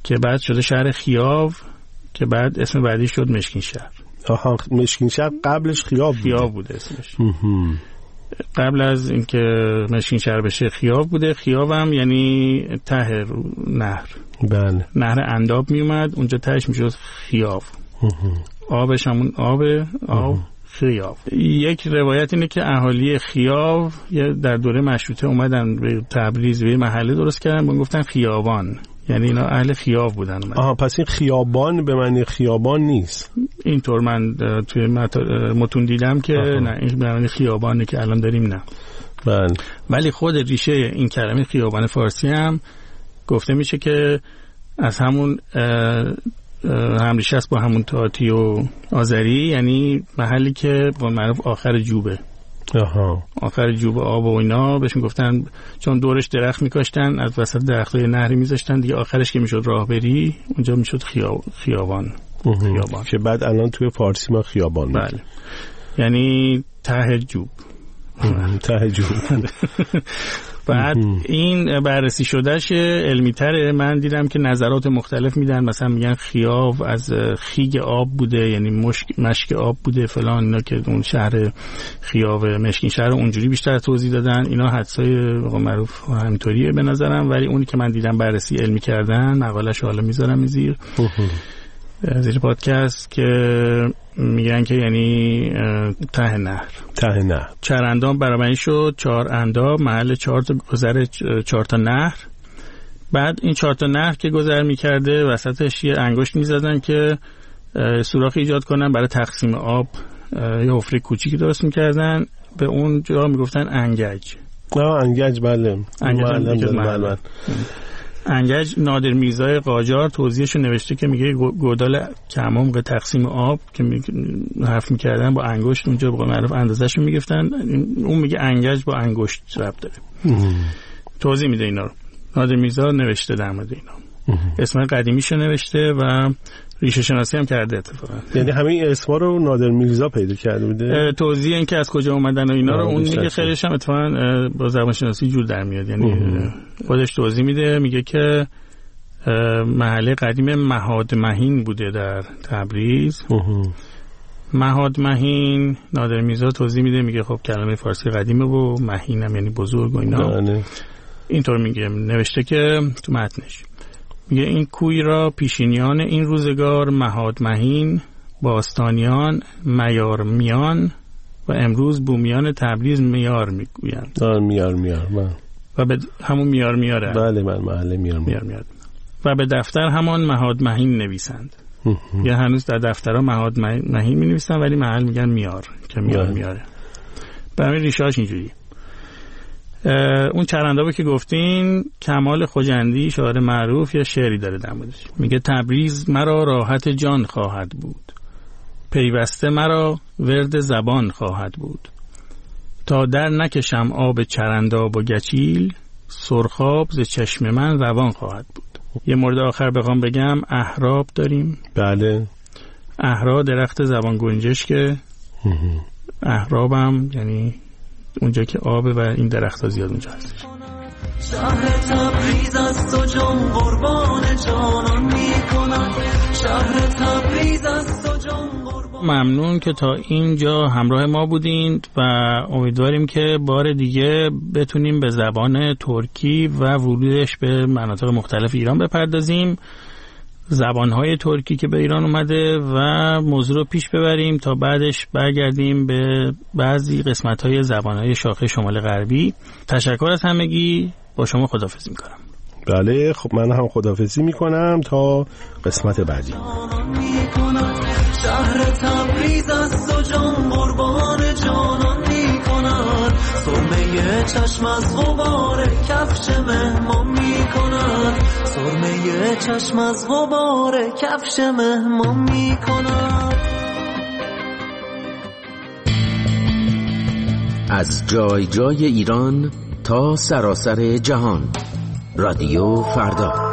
که بعد شده شهر خیاو که بعد اسم بعدی شد مشکین شهر. آها، مشکین شهر قبلش خیاو بوده اسمش. قبل از اینکه مشکین شهر بشه خیاو بوده. خیاو هم یعنی ته نهر. بله. نهر انداب می اومد اونجا تهش میشد خیاو. آبش همون آب خیاو. یک روایت اینه که اهالی خیاو در دوره مشروطه اومدن به تبریز و محله درست کردن و گفتن خیابان، یعنی اینا اهل خیاو بودن. آها، پس این خیابان به معنی خیابان نیست. اینطور من توی متون دیدم که نه، این به معنی خیابانه که الان داریم نه. بله. ولی خود ریشه این کلمه خیابان فارسی هم گفته میشه که از همون همریشه است با همون تاتی و آذری، یعنی محلی که با معروف آخر جوبه. آها. آخر جوب آب و اینا بهشون گفتن، چون دورش درخت میکاشتن، از وسط درختای نهری میذاشتن دیگه، آخرش که میشد راهبری اونجا میشد خیابان. که بعد الان توی فارسی ما خیابان میگه. بله. یعنی ته جوب. ته جوب. بعد این بررسی شدهش علمی تره. من دیدم که نظرات مختلف میدن، مثلا میگن خیاو از خیگ آب بوده، یعنی مشک آب بوده فلان، اینا که اون شهر خیاو مشکین شهر اونجوری بیشتر توضیح دادن. اینا حدسای معروف همینطوریه به نظرم، ولی اونی که من دیدم بررسی علمی کردن مقاله‌اش حالا میذارم زیر پادکست، که میگن که یعنی ته نهر. چراندام برابری شد 4 اندام، محل 4 تا گذر 4 تا نهر. بعد این 4 تا نهر که گذر میکرده وسطش یه انگشت میزدن که سوراخ ایجاد کنن برای تقسیم آب. یه حفره کوچیکی درست میکردن، به اون جا میگفتن انگج. انگج. بله. انگج نادر میرزای قاجار توضیحشو نوشته که میگه گودال کمام به تقسیم آب که حرف میکردن با انگشت اونجا به معروف اندازه‌شو میگفتن، اون میگه انگج با انگشت ربط داره. توضیح میده اینا رو. نادر میرزا نوشته در مورد اینا. اسم قدیمیشو نوشته و ریشه شناسی هم کرده اتفاقا. یعنی همه اسما رو نادر میرزا پیدا کرده بوده. توضیح این که از کجا اومدن و اینا رو اون میگه، خیلیش هم اتفاقا با زبان شناسی جور در میاد. یعنی خودش توضیح میده، میگه که محله قدیم مهاد مهین بوده در تبریز. مهاد مهین نادر میرزا توضیح میده، میگه خب کلمه فارسی قدیمه و مهین هم یعنی بزرگ و اینا. اینطور میگه، نوشته که تو متنش میگه این کوی را پیشینیان این روزگار مهاد مهین، باستانیان میار میان و امروز بومیان تبریز میار میگویند. میار و به همون میاره. بله، من محله میار. و به دفتر همان مهاد مهین نویسند. یا هنوز در دفترها مهاد مهین می نویسن ولی محل میگن میار، که میاره. به همین ریشه‌اش اینجوری. اون چراندابه که گفتین، کمال خجندی شاعر معروف یا شعری داره در موردش. میگه تبریز مرا راحت جان خواهد بود، پیوسته مرا ورد زبان خواهد بود. تا در نکشم آب چرانداب و گچیل، سرخاب ز چشم من روان خواهد بود. یه مورد آخر بخوام بگم، احراب داریم. بله. احراب درخت زبان گنجش، که احرابم یعنی اونجا که آبه و این درخت ها زیاد اونجا هستش. شهر تبریز از تو جان قربان جانان میکنن. شهر تبریز از تو جان قربان. ممنون که تا اینجا همراه ما بودین و امیدواریم که بار دیگه بتونیم به زبان ترکی و ورودش به مناطق مختلف ایران بپردازیم، زبانهای ترکی که به ایران اومده و موضوع رو پیش ببریم تا بعدش برگردیم به بعضی قسمت‌های زبانهای شاخه شمال غربی. تشکر از همگی، با شما خداحافظی میکنم. بله، خب من هم خداحافظی میکنم تا قسمت بعدی. شهر تبریز از تو جان قربان جانان میکنن. سرمه چشم از غبار کفش مهمان میکنن. سرمه چشم از غبار کفش مهمان میکنن. از جای جای ایران تا سراسر جهان، رادیو فردا.